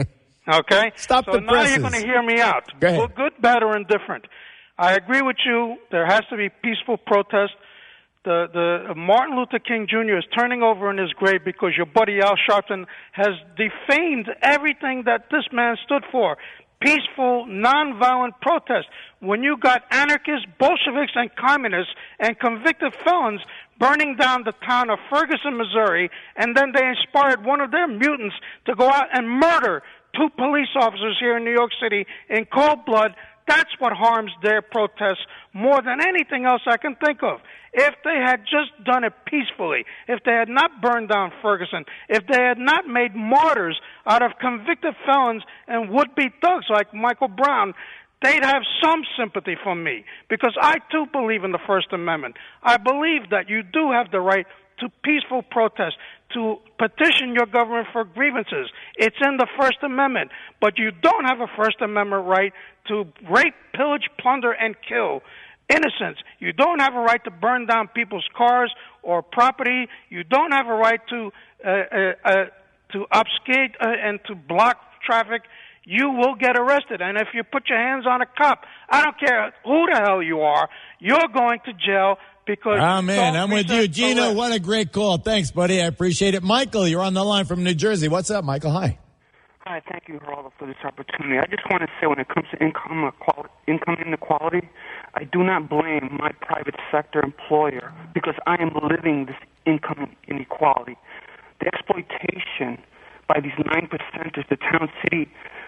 Okay? Stop so the now presses. you're going to hear me out. Go ahead. Well, good, bad, or indifferent. I agree with you. There has to be peaceful protest. The the Martin Luther King Junior is turning over in his grave because your buddy Al Sharpton has defamed everything that this man stood for. Peaceful, nonviolent protest. When you got anarchists, Bolsheviks, and communists and convicted felons burning down the town of Ferguson, Missouri, and then they inspired one of their mutants to go out and murder two police officers here in New York City in cold blood, that's what harms their protests more than anything else I can think of. If they had just done it peacefully, if they had not burned down Ferguson, if they had not made martyrs out of convicted felons and would-be thugs like Michael Brown, they'd have some sympathy from me, because I too believe in the First Amendment. I believe that you do have the right to peaceful protest, to petition your government for grievances. It's in the First Amendment. But you don't have a First Amendment right to rape, pillage, plunder, and kill innocents. You don't have a right to burn down people's cars or property. You don't have a right to uh, uh, uh, to obfuscate uh, and to block traffic. You will get arrested. And if you put your hands on a cop, I don't care who the hell you are, you're going to jail because... Oh, man, I'm with you. research Gino, arrest. what a great call. Thanks, buddy. I appreciate it. Michael, you're on the line from New Jersey. What's up, Michael? Hi. Hi, thank you, Geraldo, for this opportunity. I just want to say when it comes to income equality, income inequality, I do not blame my private sector employer because I am living this income inequality. The exploitation by these nine percenters, the town, city,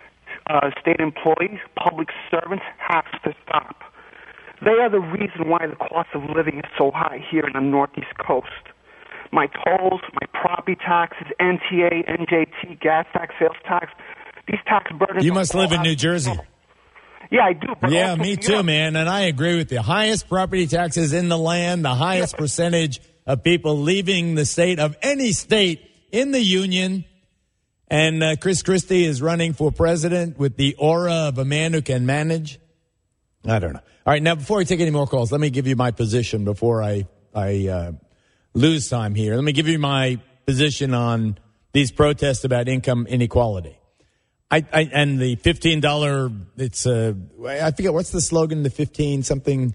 uh, state employees, public servants, has to stop. They are the reason why the cost of living is so high here in the Northeast Coast. My tolls, my property taxes, N T A, N J T, gas tax, sales tax, these tax burdens... You must are live in all New out- Jersey. Yeah, I do. But Yeah, also me New too, York. man. And I agree with you. Highest property taxes in the land, the highest percentage of people leaving the state of any state in the union. And uh, Chris Christie is running for president with the aura of a man who can manage. I don't know. All right, now before we take any more calls, let me give you my position before I I uh, lose time here. Let me give you my position on these protests about income inequality. I, I and the fifteen dollars. It's uh, I forget what's the slogan. The fifteen something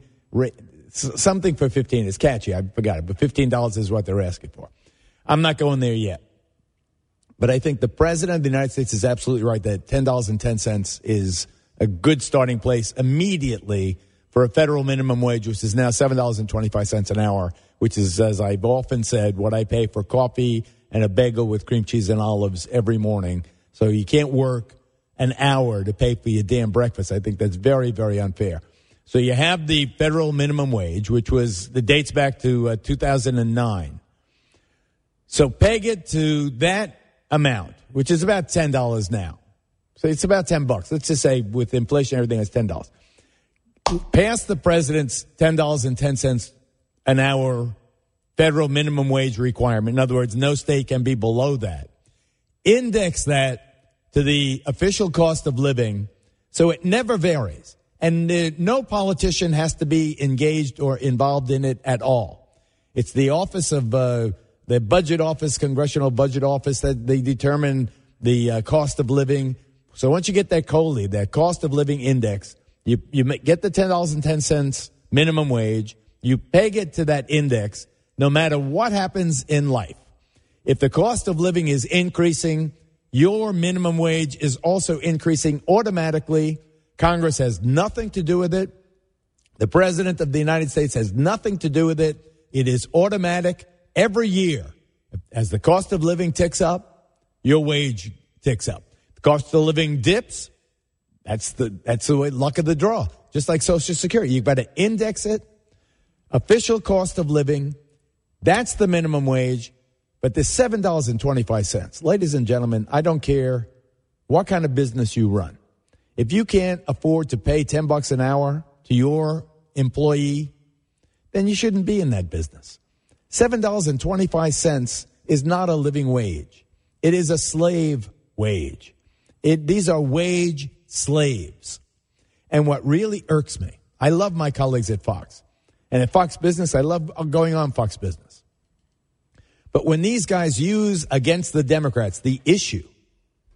something for fifteen. It's catchy. I forgot it, but fifteen dollars is what they're asking for. I'm not going there yet. But I think the president of the United States is absolutely right that ten dollars and ten cents is a good starting place immediately for a federal minimum wage, which is now seven dollars and twenty-five cents an hour, which is, as I've often said, what I pay for coffee and a bagel with cream cheese and olives every morning. So you can't work an hour to pay for your damn breakfast. I think that's very, very unfair. So you have the federal minimum wage, which was, the dates back to uh, two thousand nine. So peg it to that amount, which is about ten dollars now. So it's about ten bucks. Let's just say with inflation and everything, it's ten dollars. Pass the president's ten dollars and ten cents an hour federal minimum wage requirement. In other words, no state can be below that. Index that to the official cost of living so it never varies. And uh, no politician has to be engaged or involved in it at all. It's the office of uh, the budget office, congressional budget office, that they determine the uh, cost of living. So once you get that C O L I, that cost of living index, you, you get the ten dollars and ten cents minimum wage, you peg it to that index no matter what happens in life. If the cost of living is increasing, your minimum wage is also increasing automatically. Congress has nothing to do with it. The President of the United States has nothing to do with it. It is automatic every year. As the cost of living ticks up, your wage ticks up. The cost of living dips, that's the that's the way, luck of the draw. Just like Social Security. You've got to index it. Official cost of living, that's the minimum wage. But the seven dollars and twenty-five cents. Ladies and gentlemen, I don't care what kind of business you run. If you can't afford to pay ten bucks an hour to your employee, then you shouldn't be in that business. seven dollars and twenty-five cents is not a living wage. It is a slave wage. It, these are wage slaves. And what really irks me, I love my colleagues at Fox. And at Fox Business, I love going on Fox Business. But when these guys use against the Democrats the issue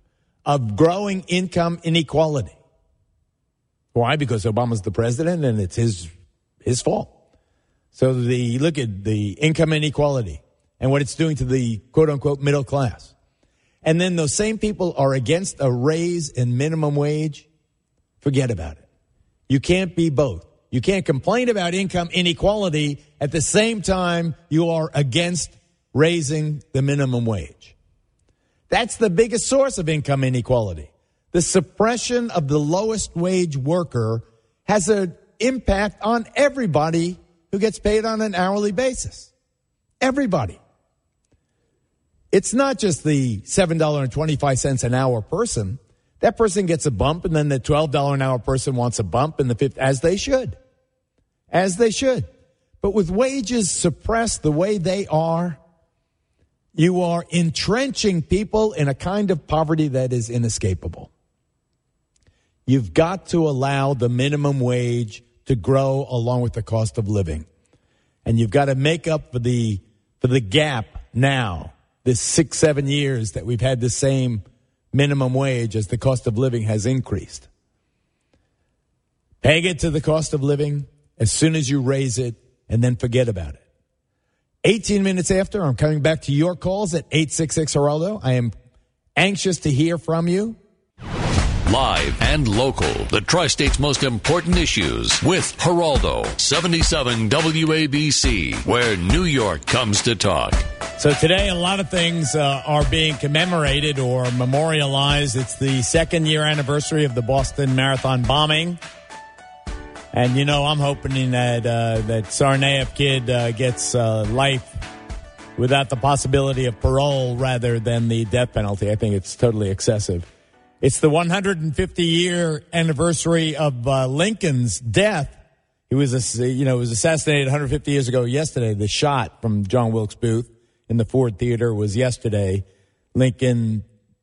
of growing income inequality. Why? Because Obama's the president and it's his his fault. So the look at the income inequality and what it's doing to the quote-unquote middle class. And then those same people are against a raise in minimum wage. Forget about it. You can't be both. You can't complain about income inequality at the same time you are against raising the minimum wage. That's the biggest source of income inequality. The suppression of the lowest wage worker has an impact on everybody who gets paid on an hourly basis. Everybody. It's not just the seven dollars and twenty-five cents an hour person. That person gets a bump, and then the twelve dollars an hour person wants a bump, in the fifth, as they should. As they should. But with wages suppressed the way they are, you are entrenching people in a kind of poverty that is inescapable. You've got to allow the minimum wage to grow along with the cost of living. And you've got to make up for the for the gap now, this six, seven years that we've had the same minimum wage as the cost of living has increased. Peg it to the cost of living as soon as you raise it, and then forget about it. eighteen minutes after, I'm coming back to your calls at eight six six Geraldo. I am anxious to hear from you. Live and local, the Tri-State's most important issues with Geraldo, seventy-seven W A B C, where New York comes to talk. So today, a lot of things uh, are being commemorated or memorialized. It's the second year anniversary of the Boston Marathon bombing. And, you know, I'm hoping that uh, that Tsarnaev kid uh, gets uh, life without the possibility of parole rather than the death penalty. I think it's totally excessive. It's the one hundred fifty year anniversary of uh, Lincoln's death. He was, a, you know, was assassinated one hundred fifty years ago yesterday. The shot from John Wilkes Booth in the Ford Theater was yesterday. Lincoln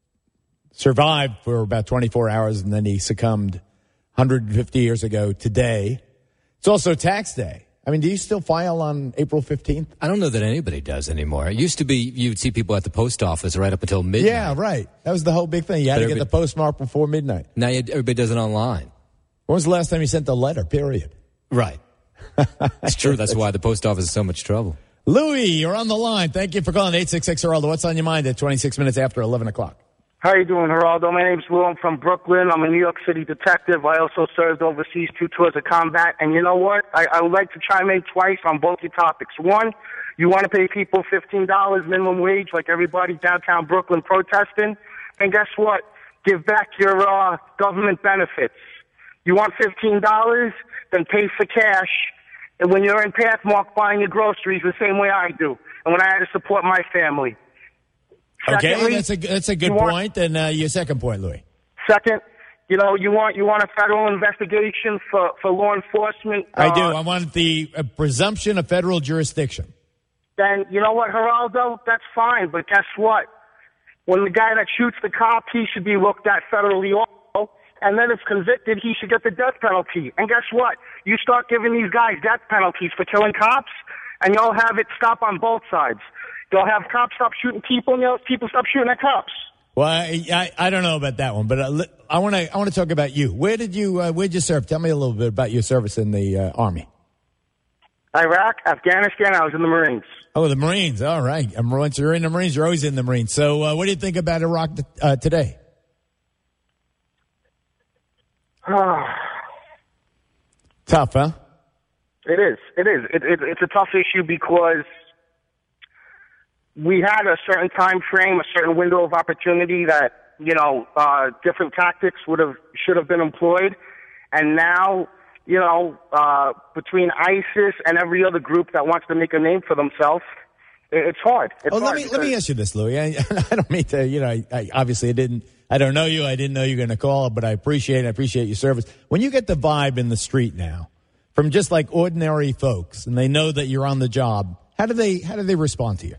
survived for about twenty-four hours, and then he succumbed one hundred fifty years ago today. It's also tax day. I mean, do you still file on April fifteenth? I don't know that anybody does anymore. It used to be you'd see people at the post office right up until midnight. Yeah, right. That was the whole big thing. You had but to get the postmark before midnight. Now you, everybody does it online. When was the last time you sent a letter, period? Right. It's true. That's why the post office is so much trouble. Louis, you're on the line. Thank you for calling eight six six Geraldo. What's on your mind at twenty-six minutes after eleven o'clock? How you doing, Geraldo? My name's Lou. I'm from Brooklyn. I'm a New York City detective. I also served overseas two tours of combat. And you know what? I, I would like to chime in twice on both your topics. One, you want to pay people fifteen dollars minimum wage like everybody downtown Brooklyn protesting. And guess what? Give back your uh, government benefits. You want fifteen dollars? Then pay for cash. And when you're in Pathmark buying your groceries the same way I do. And when I had to support my family. Okay, Secondly, that's a that's a good want, point. And uh, your second point, Louis. Second, you know, you want you want a federal investigation for, for law enforcement. I uh, do. I want the uh, presumption of federal jurisdiction. Then you know what, Geraldo? That's fine. But guess what? When the guy that shoots the cop, he should be looked at federally also. And then if convicted, he should get the death penalty. And guess what? You start giving these guys death penalties for killing cops, and you'll have it stop on both sides. They'll have cops stop shooting people, and they'll have people stop shooting at cops. Well, I, I, I don't know about that one, but uh, I want to I want to talk about you. Where did you uh, where'd you serve? Tell me a little bit about your service in the uh, Army. Iraq, Afghanistan. I was in the Marines. Oh, the Marines. All right. Once you're in the Marines, you're always in the Marines. So, uh, what do you think about Iraq uh, today? Tough, huh? It is. It is. It, it, it's a tough issue because we had a certain time frame, a certain window of opportunity that, you know, uh, different tactics would have, should have been employed. And now, you know, uh, between ISIS and every other group that wants to make a name for themselves, it, it's hard. It's oh, hard let me, let me ask you this, Louis. I, I don't mean to, you know, I, I obviously I didn't, I don't know you. I didn't know you were going to call, but I appreciate, I appreciate your service. When you get the vibe in the street now from just like ordinary folks and they know that you're on the job, how do they, how do they respond to you?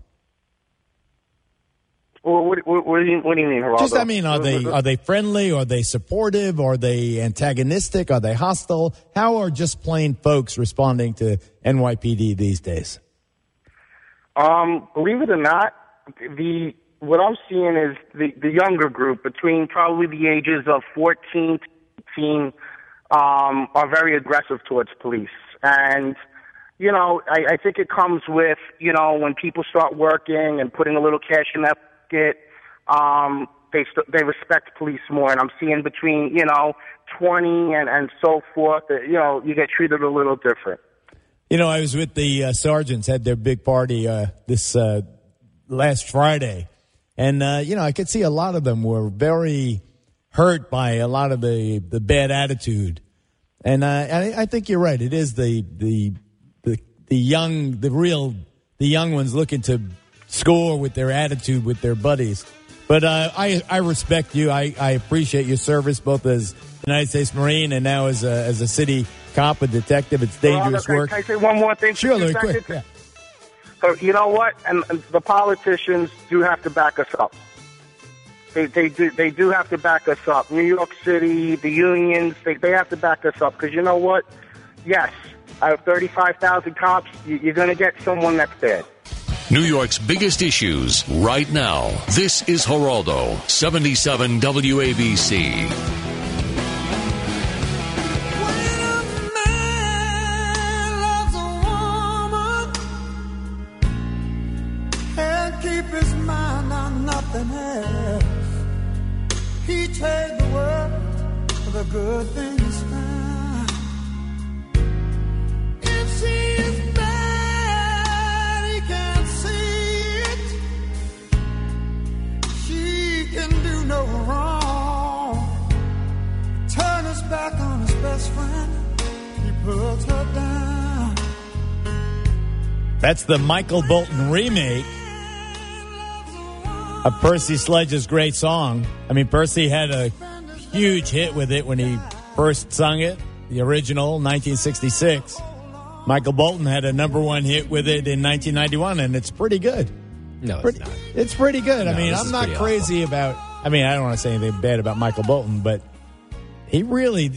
Well, what, what, what, do you, what do you mean, Geraldo? Just, I mean, are they are they friendly? Are they supportive? Are they antagonistic? Are they hostile? How are just plain folks responding to N Y P D these days? Um, believe it or not, the what I'm seeing is the, the younger group between probably the ages of fourteen to eighteen um, are very aggressive towards police. And, you know, I, I think it comes with, you know, when people start working and putting a little cash in their pocket, um, they st- they respect police more. And I'm seeing between, you know, twenty and, and so forth, that, you know, you get treated a little different. You know, I was with the uh, sergeants, had their big party uh, this uh, last Friday. And, uh, you know, I could see a lot of them were very hurt by a lot of the, the bad attitude. And uh, I, I think you're right. It is the, the the the young, the real, the young ones looking to score with their attitude with their buddies. But uh, I I respect you. I, I appreciate your service both as United States Marine and now as a, as a city cop, a detective. It's dangerous well, work. Can I say one more thing? Sure, Larry, quick. Yeah. So you know what? And, and the politicians do have to back us up. They they do they do have to back us up. New York City, the unions, they they have to back us up because you know what? Yes, out of thirty-five thousand cops, you, you're going to get someone that's bad. New York's biggest issues right now. This is Geraldo, seventy-seven W A B C. He trade the world for the good things found. If she is bad, he can't see it. She can do no wrong. Turn his back on his best friend. He puts her down. That's the Michael Bolton remake of Percy Sledge's great song. I mean, Percy had a huge hit with it when he first sung it, the original, nineteen sixty-six. Michael Bolton had a number one hit with it in nineteen ninety-one, and it's pretty good. No, pretty, it's not. It's pretty good. No, I mean, I'm not crazy awful. about, I mean, I don't want to say anything bad about Michael Bolton, but he really,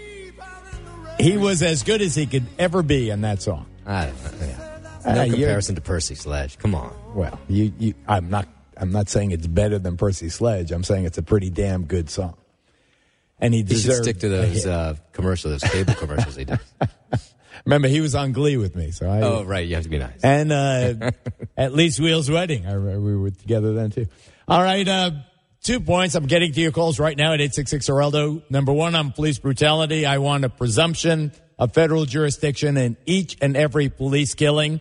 he was as good as he could ever be in that song. I don't know. Yeah. No uh, comparison to Percy Sledge. Come on. Well, you, you, I'm not I'm not saying it's better than Percy Sledge. I'm saying it's a pretty damn good song. And he He deserved should stick to those uh, commercials, those cable commercials he does. Remember, he was on Glee with me. So I, oh, right. You have to be nice. And uh, at least Wheel's wedding. I, we were together then, too. All right. Uh, two points. I'm getting to your calls right now at eight six six Geraldo. Number one, on police brutality. I want a presumption of federal jurisdiction in each and every police killing.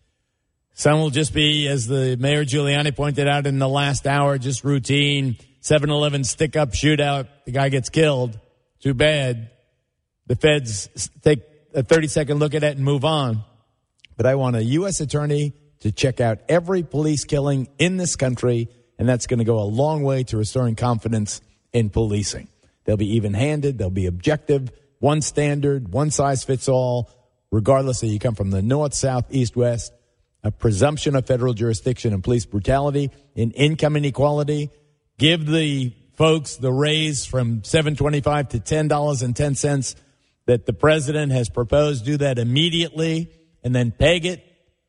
Some will just be, as the Mayor Giuliani pointed out in the last hour, just routine seven eleven stick-up shootout. The guy gets killed. Too bad. The feds take a thirty-second look at it and move on. But I want a U S attorney to check out every police killing in this country, and that's going to go a long way to restoring confidence in policing. They'll be even-handed. They'll be objective. One standard, one size fits all, regardless if you come from the north, south, east, west. A presumption of federal jurisdiction in police brutality, in income inequality. Give the folks the raise from seven twenty-five to ten dollars and ten cents that the president has proposed. Do that immediately and then peg it,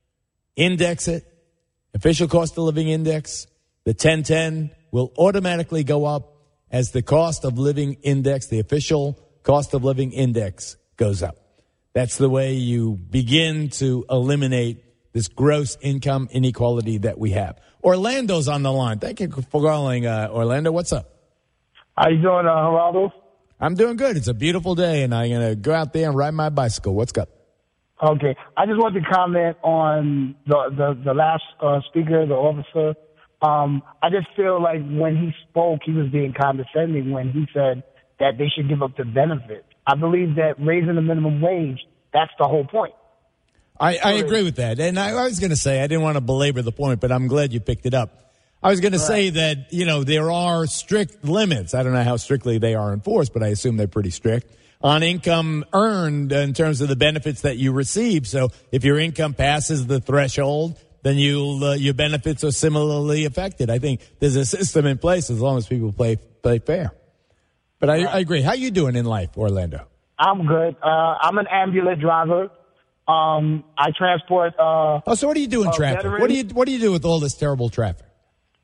index it, official cost of living index. The ten ten will automatically go up as the cost of living index, the official cost of living index, goes up. That's the way you begin to eliminate this gross income inequality that we have. Orlando's on the line. Thank you for calling, uh, Orlando. What's up? How you doing, uh, Geraldo? I'm doing good. It's a beautiful day, and I'm going to go out there and ride my bicycle. What's up? Okay. I just wanted to comment on the, the, the last uh, speaker, the officer. Um, I just feel like when he spoke, he was being condescending when he said that they should give up the benefits. I believe that raising the minimum wage, that's the whole point. I, I agree with that. And I, I was going to say, I didn't want to belabor the point, but I'm glad you picked it up. I was going to say that, you know, there are strict limits. I don't know how strictly they are enforced, but I assume they're pretty strict on income earned in terms of the benefits that you receive. So if your income passes the threshold, then you'll, uh, your benefits are similarly affected. I think there's a system in place as long as people play, play fair. But I, I agree. How you doing in life, Orlando? I'm good. Uh, I'm an ambulance driver. Um, I transport. Uh, oh, so what do you do in uh, traffic? veterans. What do you What do you do with all this terrible traffic?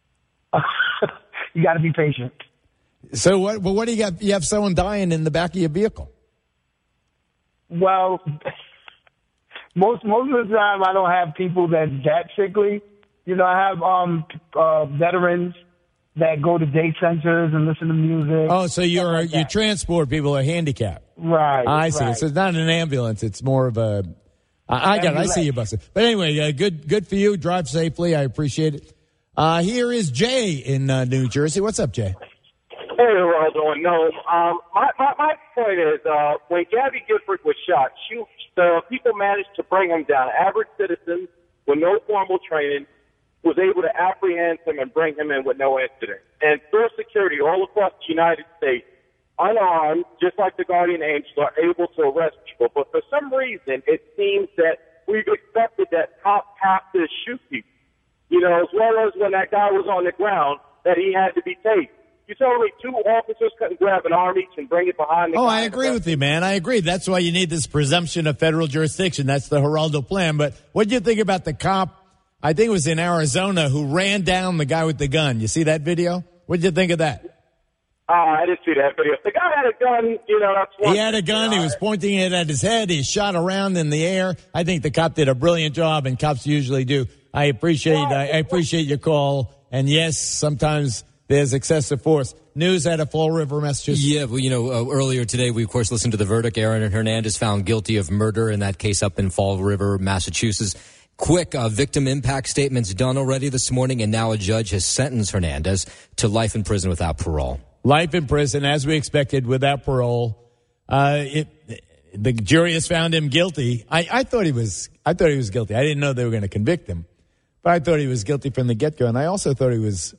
you got to be patient. So what? Well, what do you got? You have someone dying in the back of your vehicle. Well, most most of the time I don't have people that's that sickly. You know, I have um uh, veterans that go to day centers and listen to music. Oh, so you're like you transport people who are handicapped. Right. I see. Right. So it's not an ambulance. It's more of a. I, I got it. I see you busted. But anyway, uh, good good for you. Drive safely. I appreciate it. Uh, here is Jay in uh, New Jersey. What's up, Jay? Hey, Geraldo and Noam. Um, my, my, my point is, uh, when Gabby Gifford was shot, she, the people managed to bring him down. Average citizen with no formal training was able to apprehend him and bring him in with no incident. And through security all across the United States, unarmed, just like the Guardian Angels, are able to arrest people. But for some reason, it seems that we've accepted that cops have to shoot people. You know, as well as when that guy was on the ground, that he had to be tased. You told me two officers couldn't grab an arm each and bring it behind the Oh, guy. I agree with you, man. I agree. That's why you need this presumption of federal jurisdiction. That's the Geraldo plan. But what do you think about the cop, I think it was in Arizona, who ran down the guy with the gun? You see that video? What did you think of that? Oh, I didn't see that video. If the guy had a gun, you know, that's one He had a gun. He was pointing it at his head. He shot around in the air. I think the cop did a brilliant job, and cops usually do. I appreciate I, I appreciate your call. And, yes, sometimes there's excessive force. News out of Fall River, Massachusetts. Yeah, well, you know, uh, earlier today we, of course, listened to the verdict. Aaron Hernandez found guilty of murder in that case up in Fall River, Massachusetts. Quick uh, victim impact statements done already this morning, and now a judge has sentenced Hernandez to life in prison without parole. Life in prison, as we expected, without parole. Uh, it, the jury has found him guilty. I, I thought he was. I thought he was guilty. I didn't know they were going to convict him, but I thought he was guilty from the get-go, and I also thought he was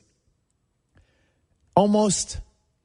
almost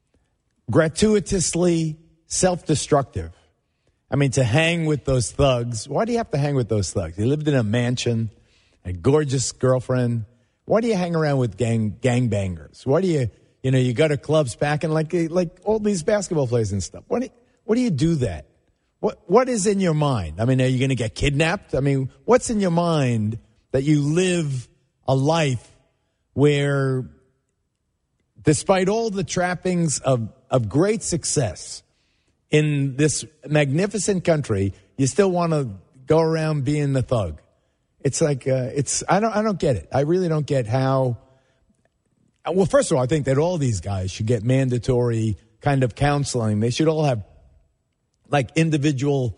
gratuitously self-destructive. I mean, to hang with those thugs. Why do you have to hang with those thugs? He lived in a mansion, a gorgeous girlfriend. Why do you hang around with gang gangbangers? Why do you, you know, you go to clubs packing like like all these basketball players and stuff? Why do you, why do you do that? What what is in your mind? I mean, are you going to get kidnapped? I mean, what's in your mind that you live a life where, despite all the trappings of, of great success in this magnificent country, you still want to go around being the thug? It's like, uh, it's, I don't, I don't get it. I really don't get how, well, first of all, I think that all these guys should get mandatory kind of counseling. They should all have like individual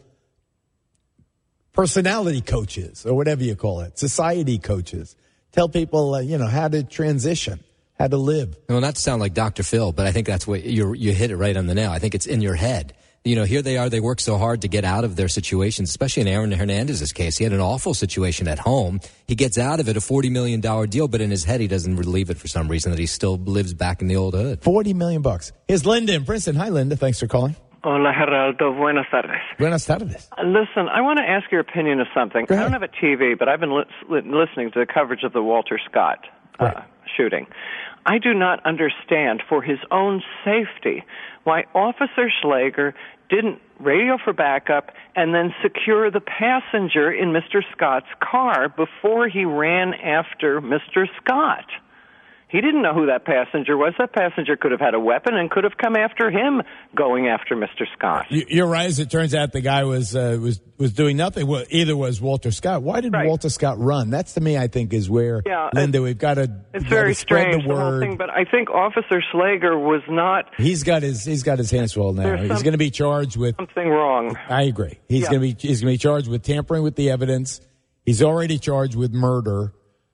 personality coaches or whatever you call it, society coaches. Tell people, uh, you know, how to transition, how to live. Well, not to sound like Doctor Phil, but I think that's what you you hit it right on the nail. I think it's in your head. You know, here they are. They work so hard to get out of their situations, especially in Aaron Hernandez's case. He had an awful situation at home. He gets out of it, a forty million dollars deal, but in his head, he doesn't relieve it for some reason that he still lives back in the old hood. forty million bucks. Here's Linda in Princeton. Hi, Linda. Thanks for calling. Hola, Geraldo. Buenas tardes. Buenas tardes. Uh, listen, I want to ask your opinion of something. I don't have a T V, but I've been li- listening to the coverage of the Walter Scott uh, right. shooting. I do not understand, for his own safety, why Officer Schlager didn't radio for backup and then secure the passenger in Mister Scott's car before he ran after Mister Scott. He didn't know who that passenger was. That passenger could have had a weapon and could have come after him going after Mister Scott. You're right. As it turns out, the guy was uh, was was doing nothing. Well, either was Walter Scott. Why did right. Walter Scott run? That's, to me, I think, is where, yeah, Linda, we've got to It's very spread strange, the word. the whole thing, but I think Officer Schlager was not... He's got his he's got his hands full now. There's He's some, going to be charged with... Something wrong. I agree. He's yeah. going to be he's going to be charged with tampering with the evidence. He's already charged with murder.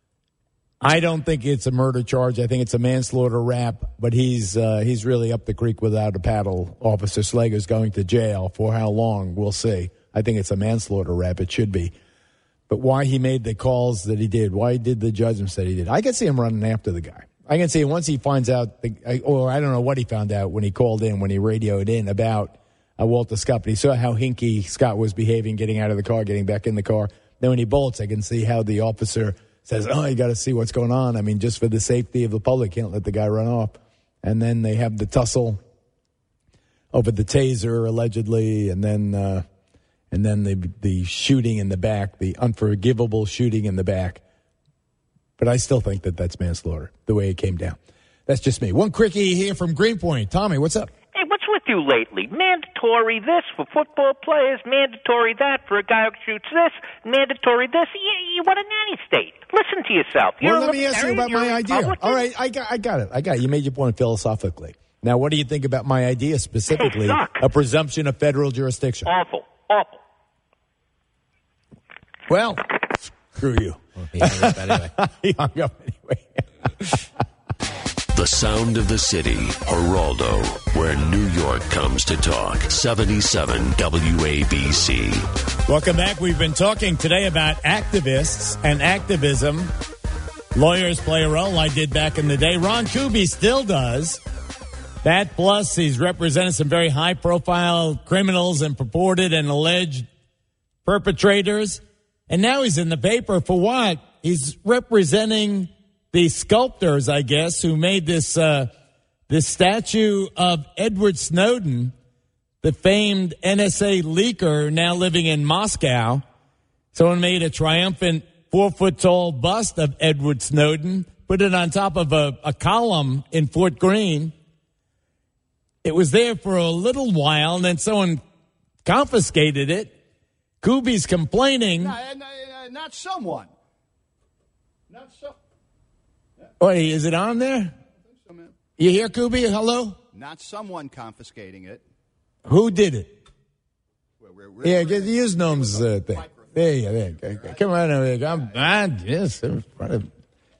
I don't think it's a murder charge. I think it's a manslaughter rap, but he's uh, he's really up the creek without a paddle. Officer Slager's going to jail. For how long, we'll see. I think it's a manslaughter rap. It should be. But why he made the calls that he did, why he did the judgments that he did, I can see him running after the guy. I can see once he finds out, the, or I don't know what he found out when he called in, when he radioed in about uh, Walter Scott, but he saw how hinky Scott was behaving, getting out of the car, getting back in the car. Then when he bolts, I can see how the officer says, oh, you got to see what's going on. I mean, just for the safety of the public, can't let the guy run off. And then they have the tussle over the taser, allegedly, and then uh, and then the the shooting in the back, the unforgivable shooting in the back. But I still think that that's manslaughter, the way it came down. That's just me. One quickie here from Greenpoint. Tommy, what's up? Hey, what's with you lately? Mandatory this for football players, mandatory that for a guy who shoots this, mandatory this. You, you want a nanny state. Listen to yourself. You're Well, let me ask you about my idea. All right, I got, I got it. I got it. You made your point philosophically. Now, what do you think about my idea specifically? Hey, suck. A presumption of federal jurisdiction. Awful, awful. Well, screw you. Well, he hung up anyway. He hung up anyway. The sound of the city, Geraldo, where New York comes to talk. seventy-seven W A B C. Welcome back. We've been talking today about activists and activism. Lawyers play a role. I did back in the day. Ron Kuby still does. That plus he's represented some very high-profile criminals and purported and alleged perpetrators. And now he's in the paper for what? He's representing the sculptors, I guess, who made this uh, this statue of Edward Snowden, the famed N S A leaker now living in Moscow. Someone made a triumphant four-foot-tall bust of Edward Snowden, put it on top of a, a column in Fort Greene. It was there for a little while, and then someone confiscated it. Kuby's complaining. No, no, no, not someone. Not so. Wait, is it on there? I think so, man. You hear, Kuby? Hello? Not someone confiscating it. Who did it? We're, we're, yeah, get use Noam's uh, thing. There you go. There you go. Come on over here. I'm, I'm just in front of.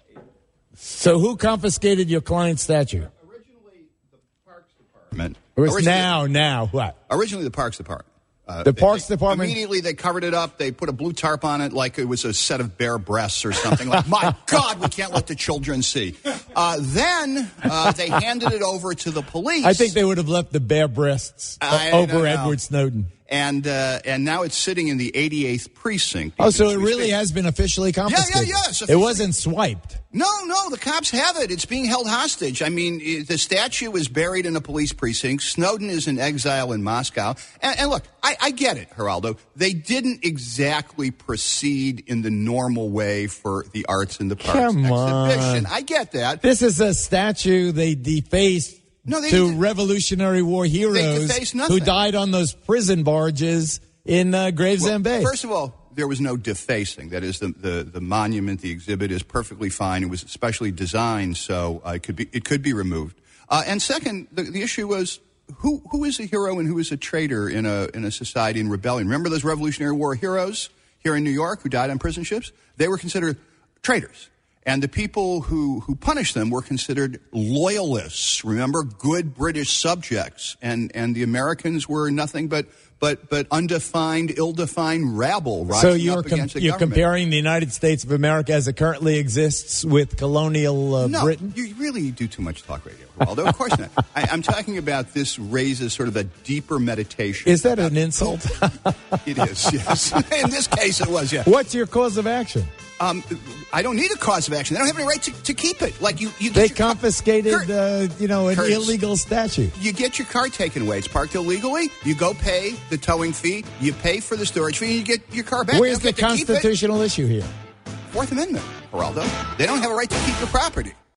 So who confiscated your client's statue? Originally, the Parks Department. It was Originally- now, now, what? Originally, the Parks Department. Uh, The they- Parks they- Department- Immediately, they covered it up. They put a blue tarp on it like it was a set of bare breasts or something. Like, my God, we can't let the children see. Uh, then uh, they handed it over to the police. I think they would have left the bare breasts I over don't know. Edward Snowden. And uh, and now it's sitting in the eighty-eighth precinct. Oh, so it as we really speak. has been officially confiscated. Yeah, yeah, yes. It wasn't swiped. No, no, the cops have it. It's being held hostage. I mean, i- the statue is buried in a police precinct. Snowden is in exile in Moscow. And, and look, I, I get it, Geraldo. They didn't exactly proceed in the normal way for the arts in the parks Come exhibition. on. I get that. This is a statue they defaced No, they to didn't. Revolutionary War heroes defaced nothing. who died on those prison barges in uh, Gravesend Well, Bay. First of all, there was no defacing. That is, the, the, the monument, the exhibit is perfectly fine. It was specially designed, so uh, it could be it could be removed. Uh, and second, the, the issue was who who is a hero and who is a traitor in a in a society in rebellion. Remember those Revolutionary War heroes here in New York who died on prison ships? They were considered traitors. And the people who, who punished them were considered loyalists. Remember, good British subjects. And, and the Americans were nothing but but but undefined, ill-defined rabble rising So you're up com- against the you're government. comparing the United States of America as it currently exists with colonial uh, no, Britain? you really do too much talk radio, Waldo. Of course not. I, I'm talking about this raises sort of a deeper meditation. Is that an insult? It is, yes. In this case, it was, yeah. What's your cause of action? Um, I don't need a cause of action. They don't have any right to, to keep it. Like you, you get They your car- confiscated, Kurt, uh, you know, an Curtis. illegal statue. You get your car taken away. It's parked illegally. You go pay the towing fee. You pay for the storage fee, and you get your car back. Where's You the don't get to keep it. constitutional issue here? Fourth Amendment, Geraldo. They don't have a right to keep your property.